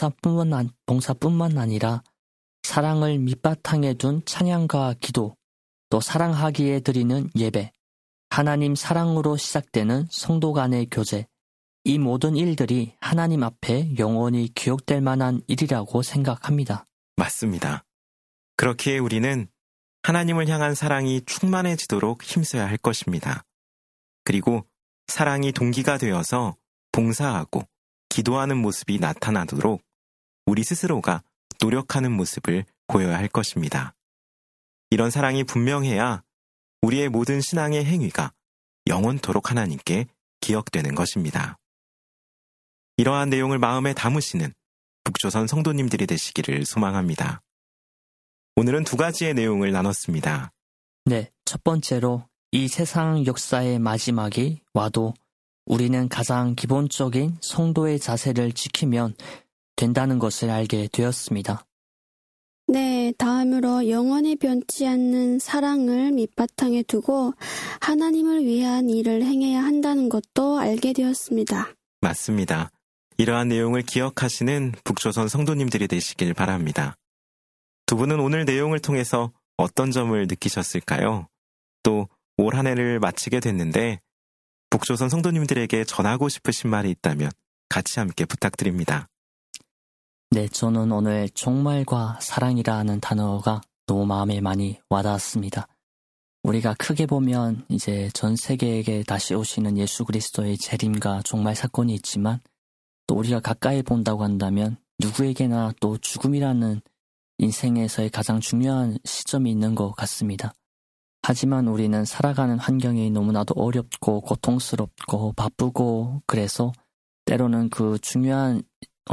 봉사뿐만 아니라 사랑을 밑바탕에 둔 찬양과 기도, 또 사랑하기에 드리는 예배, 하나님 사랑으로 시작되는 성도 간의 교제, 이 모든 일들이 하나님 앞에 영원히 기억될 만한 일이라고 생각합니다. 맞습니다. 그렇기에 우리는 하나님을 향한 사랑이 충만해지도록 힘써야 할 것입니다. 그리고 사랑이 동기가 되어서 봉사하고 기도하는 모습이 나타나도록 우리 스스로가 노력하는 모습을 보여야 할 것입니다. 이런 사랑이 분명해야 우리의 모든 신앙의 행위가 영원토록 하나님께 기억되는 것입니다. 이러한 내용을 마음에 담으시는 북조선 성도님들이 되시기를 소망합니다. 오늘은 2가지의 내용을 나눴습니다. 네, 첫 번째로 이 세상 역사의 마지막이 와도 우리는 가장 기본적인 성도의 자세를 지키면 된다는 것을 알게 되었습니다. 네, 다음으로 영원히 변치 않는 사랑을 밑바탕에 두고 하나님을 위한 일을 행해야 한다는 것도 알게 되었습니다. 맞습니다. 이러한 내용을 기억하시는 북조선 성도님들이 되시길 바랍니다. 두 분은 오늘 내용을 통해서 어떤 점을 느끼셨을까요? 또 올 한 해를 마치게 됐는데 북조선 성도님들에게 전하고 싶으신 말이 있다면 같이 함께 부탁드립니다. 네, 저는 오늘 정말과 사랑이라는 단어가 너무 마음에 많이 와닿았습니다. 우리가 크게 보면 이제 전 세계에게 다시 오시는 예수 그리스도의 재림과 종말 사건이 있지만 또 우리가 가까이 본다고 한다면 누구에게나 또 죽음이라는 인생에서의 가장 중요한 시점이 있는 것 같습니다. 하지만 우리는 살아가는 환경이 너무나도 어렵고 고통스럽고 바쁘고 그래서 때로는 그 중요한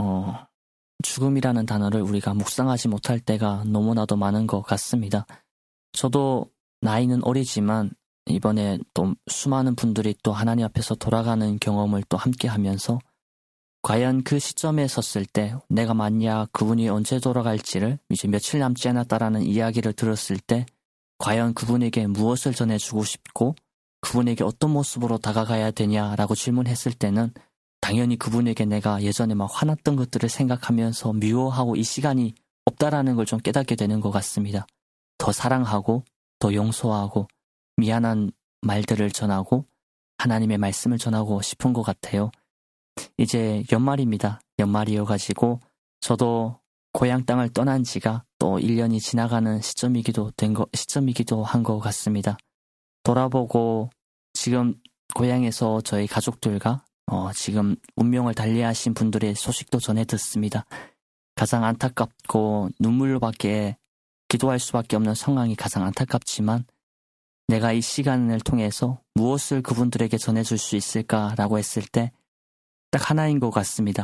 죽음이라는 단어를 우리가 묵상하지 못할 때가 너무나도 많은 것 같습니다. 저도 나이는 어리지만 이번에 또 수많은 분들이 또 하나님 앞에서 돌아가는 경험을 또 함께 하면서 과연 그 시점에 섰을 때 내가 만약 그분이 언제 돌아갈지를 이제 며칠 남지 않았다라는 이야기를 들었을 때 과연 그분에게 무엇을 전해주고 싶고 그분에게 어떤 모습으로 다가가야 되냐라고 질문했을 때는 당연히 그분에게 내가 예전에 막 화났던 것들을 생각하면서 미워하고 이 시간이 없다라는 걸 좀 깨닫게 되는 것 같습니다. 더 사랑하고 더 용서하고 미안한 말들을 전하고 하나님의 말씀을 전하고 싶은 것 같아요. 이제 연말입니다. 연말이어가지고 저도 고향 땅을 떠난 지가 또 1년이 지나가는 시점이기도 한 것 같습니다. 돌아보고 지금 고향에서 저희 가족들과 지금 운명을 달리하신 분들의 소식도 전해 듣습니다. 가장 안타깝고 눈물로밖에 기도할 수밖에 없는 상황이 가장 안타깝지만 내가 이 시간을 통해서 무엇을 그분들에게 전해줄 수 있을까라고 했을 때 딱 하나인 것 같습니다.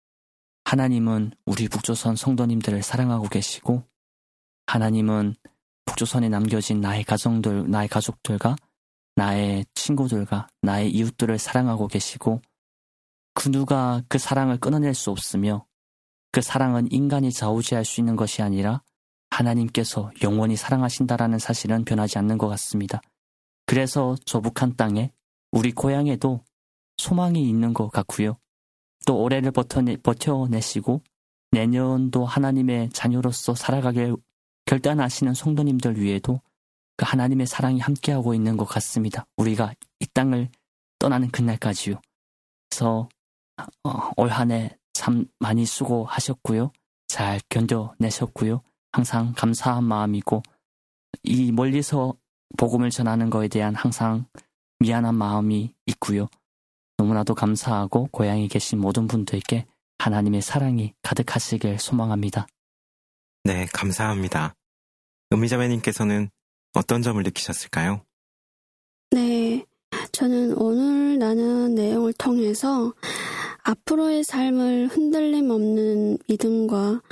하나님은 우리 북조선 성도님들을 사랑하고 계시고 하나님은 북조선에 남겨진 나의 가족들과 나의 친구들과 나의 이웃들을 사랑하고 계시고 그 누가 그 사랑을 끊어낼 수 없으며 그 사랑은 인간이 좌우지할 수 있는 것이 아니라 하나님께서 영원히 사랑하신다라는 사실은 변하지 않는 것 같습니다. 그래서 저 북한 땅에 우리 고향에도 소망이 있는 것 같고요. 또 올해를 버텨내시고 내년도 하나님의 자녀로서 살아가길 결단하시는 성도님들 위에도 그 하나님의 사랑이 함께하고 있는 것 같습니다. 우리가 이 땅을 떠나는 그날까지요. 그래서 올 한 해 참 많이 수고하셨고요. 잘 견뎌내셨고요. 항상 감사한 마음이고 이 멀리서 복음을 전하는 거에 대한 항상 미안한 마음이 있고요. 너무나도 감사하고 고향에 계신 모든 분들께 하나님의 사랑이 가득하시길 소망합니다. 네, 감사합니다. 은미자매님께서는 어떤 점을 느끼셨을까요? 네, 저는 오늘 나눈 내용을 통해서 앞으로의 삶을 흔들림 없는 믿음과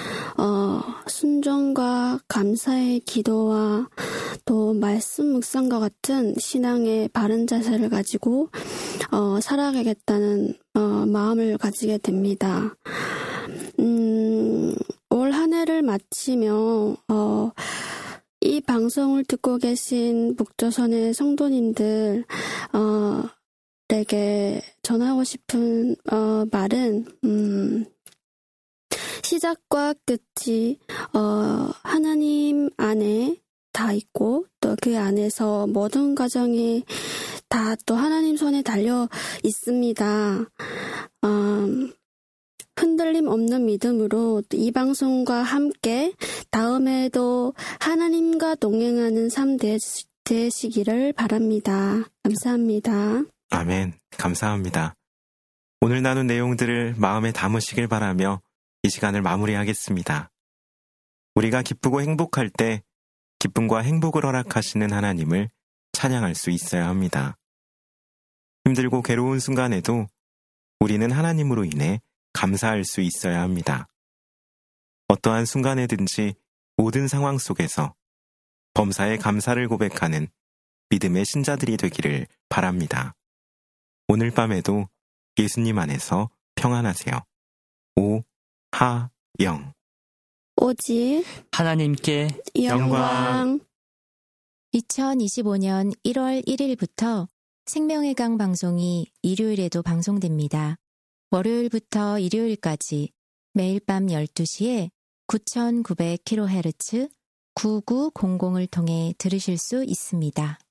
순종과 감사의 기도와 또 말씀 묵상과 같은 신앙의 바른 자세를 가지고 살아가겠다는 마음을 가지게 됩니다. 올 한 해를 마치며 이 방송을 듣고 계신 북조선의 성도님들 에게 전하고 싶은 말은 시작과 끝이 하나님 안에 다 있고 또 그 안에서 모든 과정이 다 또 하나님 손에 달려 있습니다. 흔들림 없는 믿음으로 이 방송과 함께 다음에도 하나님과 동행하는 삶 되시기를 바랍니다. 감사합니다. 아멘. 감사합니다. 오늘 나눈 내용들을 마음에 담으시길 바라며 이 시간을 마무리하겠습니다. 우리가 기쁘고 행복할 때 기쁨과 행복을 허락하시는 하나님을 찬양할 수 있어야 합니다. 힘들고 괴로운 순간에도 우리는 하나님으로 인해 감사할 수 있어야 합니다. 어떠한 순간에든지 모든 상황 속에서 범사에 감사를 고백하는 믿음의 신자들이 되기를 바랍니다. 오늘 밤에도 예수님 안에서 평안하세요. 오하영 오직 하나님께 영광. 2025년 1월 1일부터 생명의 강 방송이 일요일에도 방송됩니다. 월요일부터 일요일까지 매일 밤 12시에 9900kHz 9900을 통해 들으실 수 있습니다.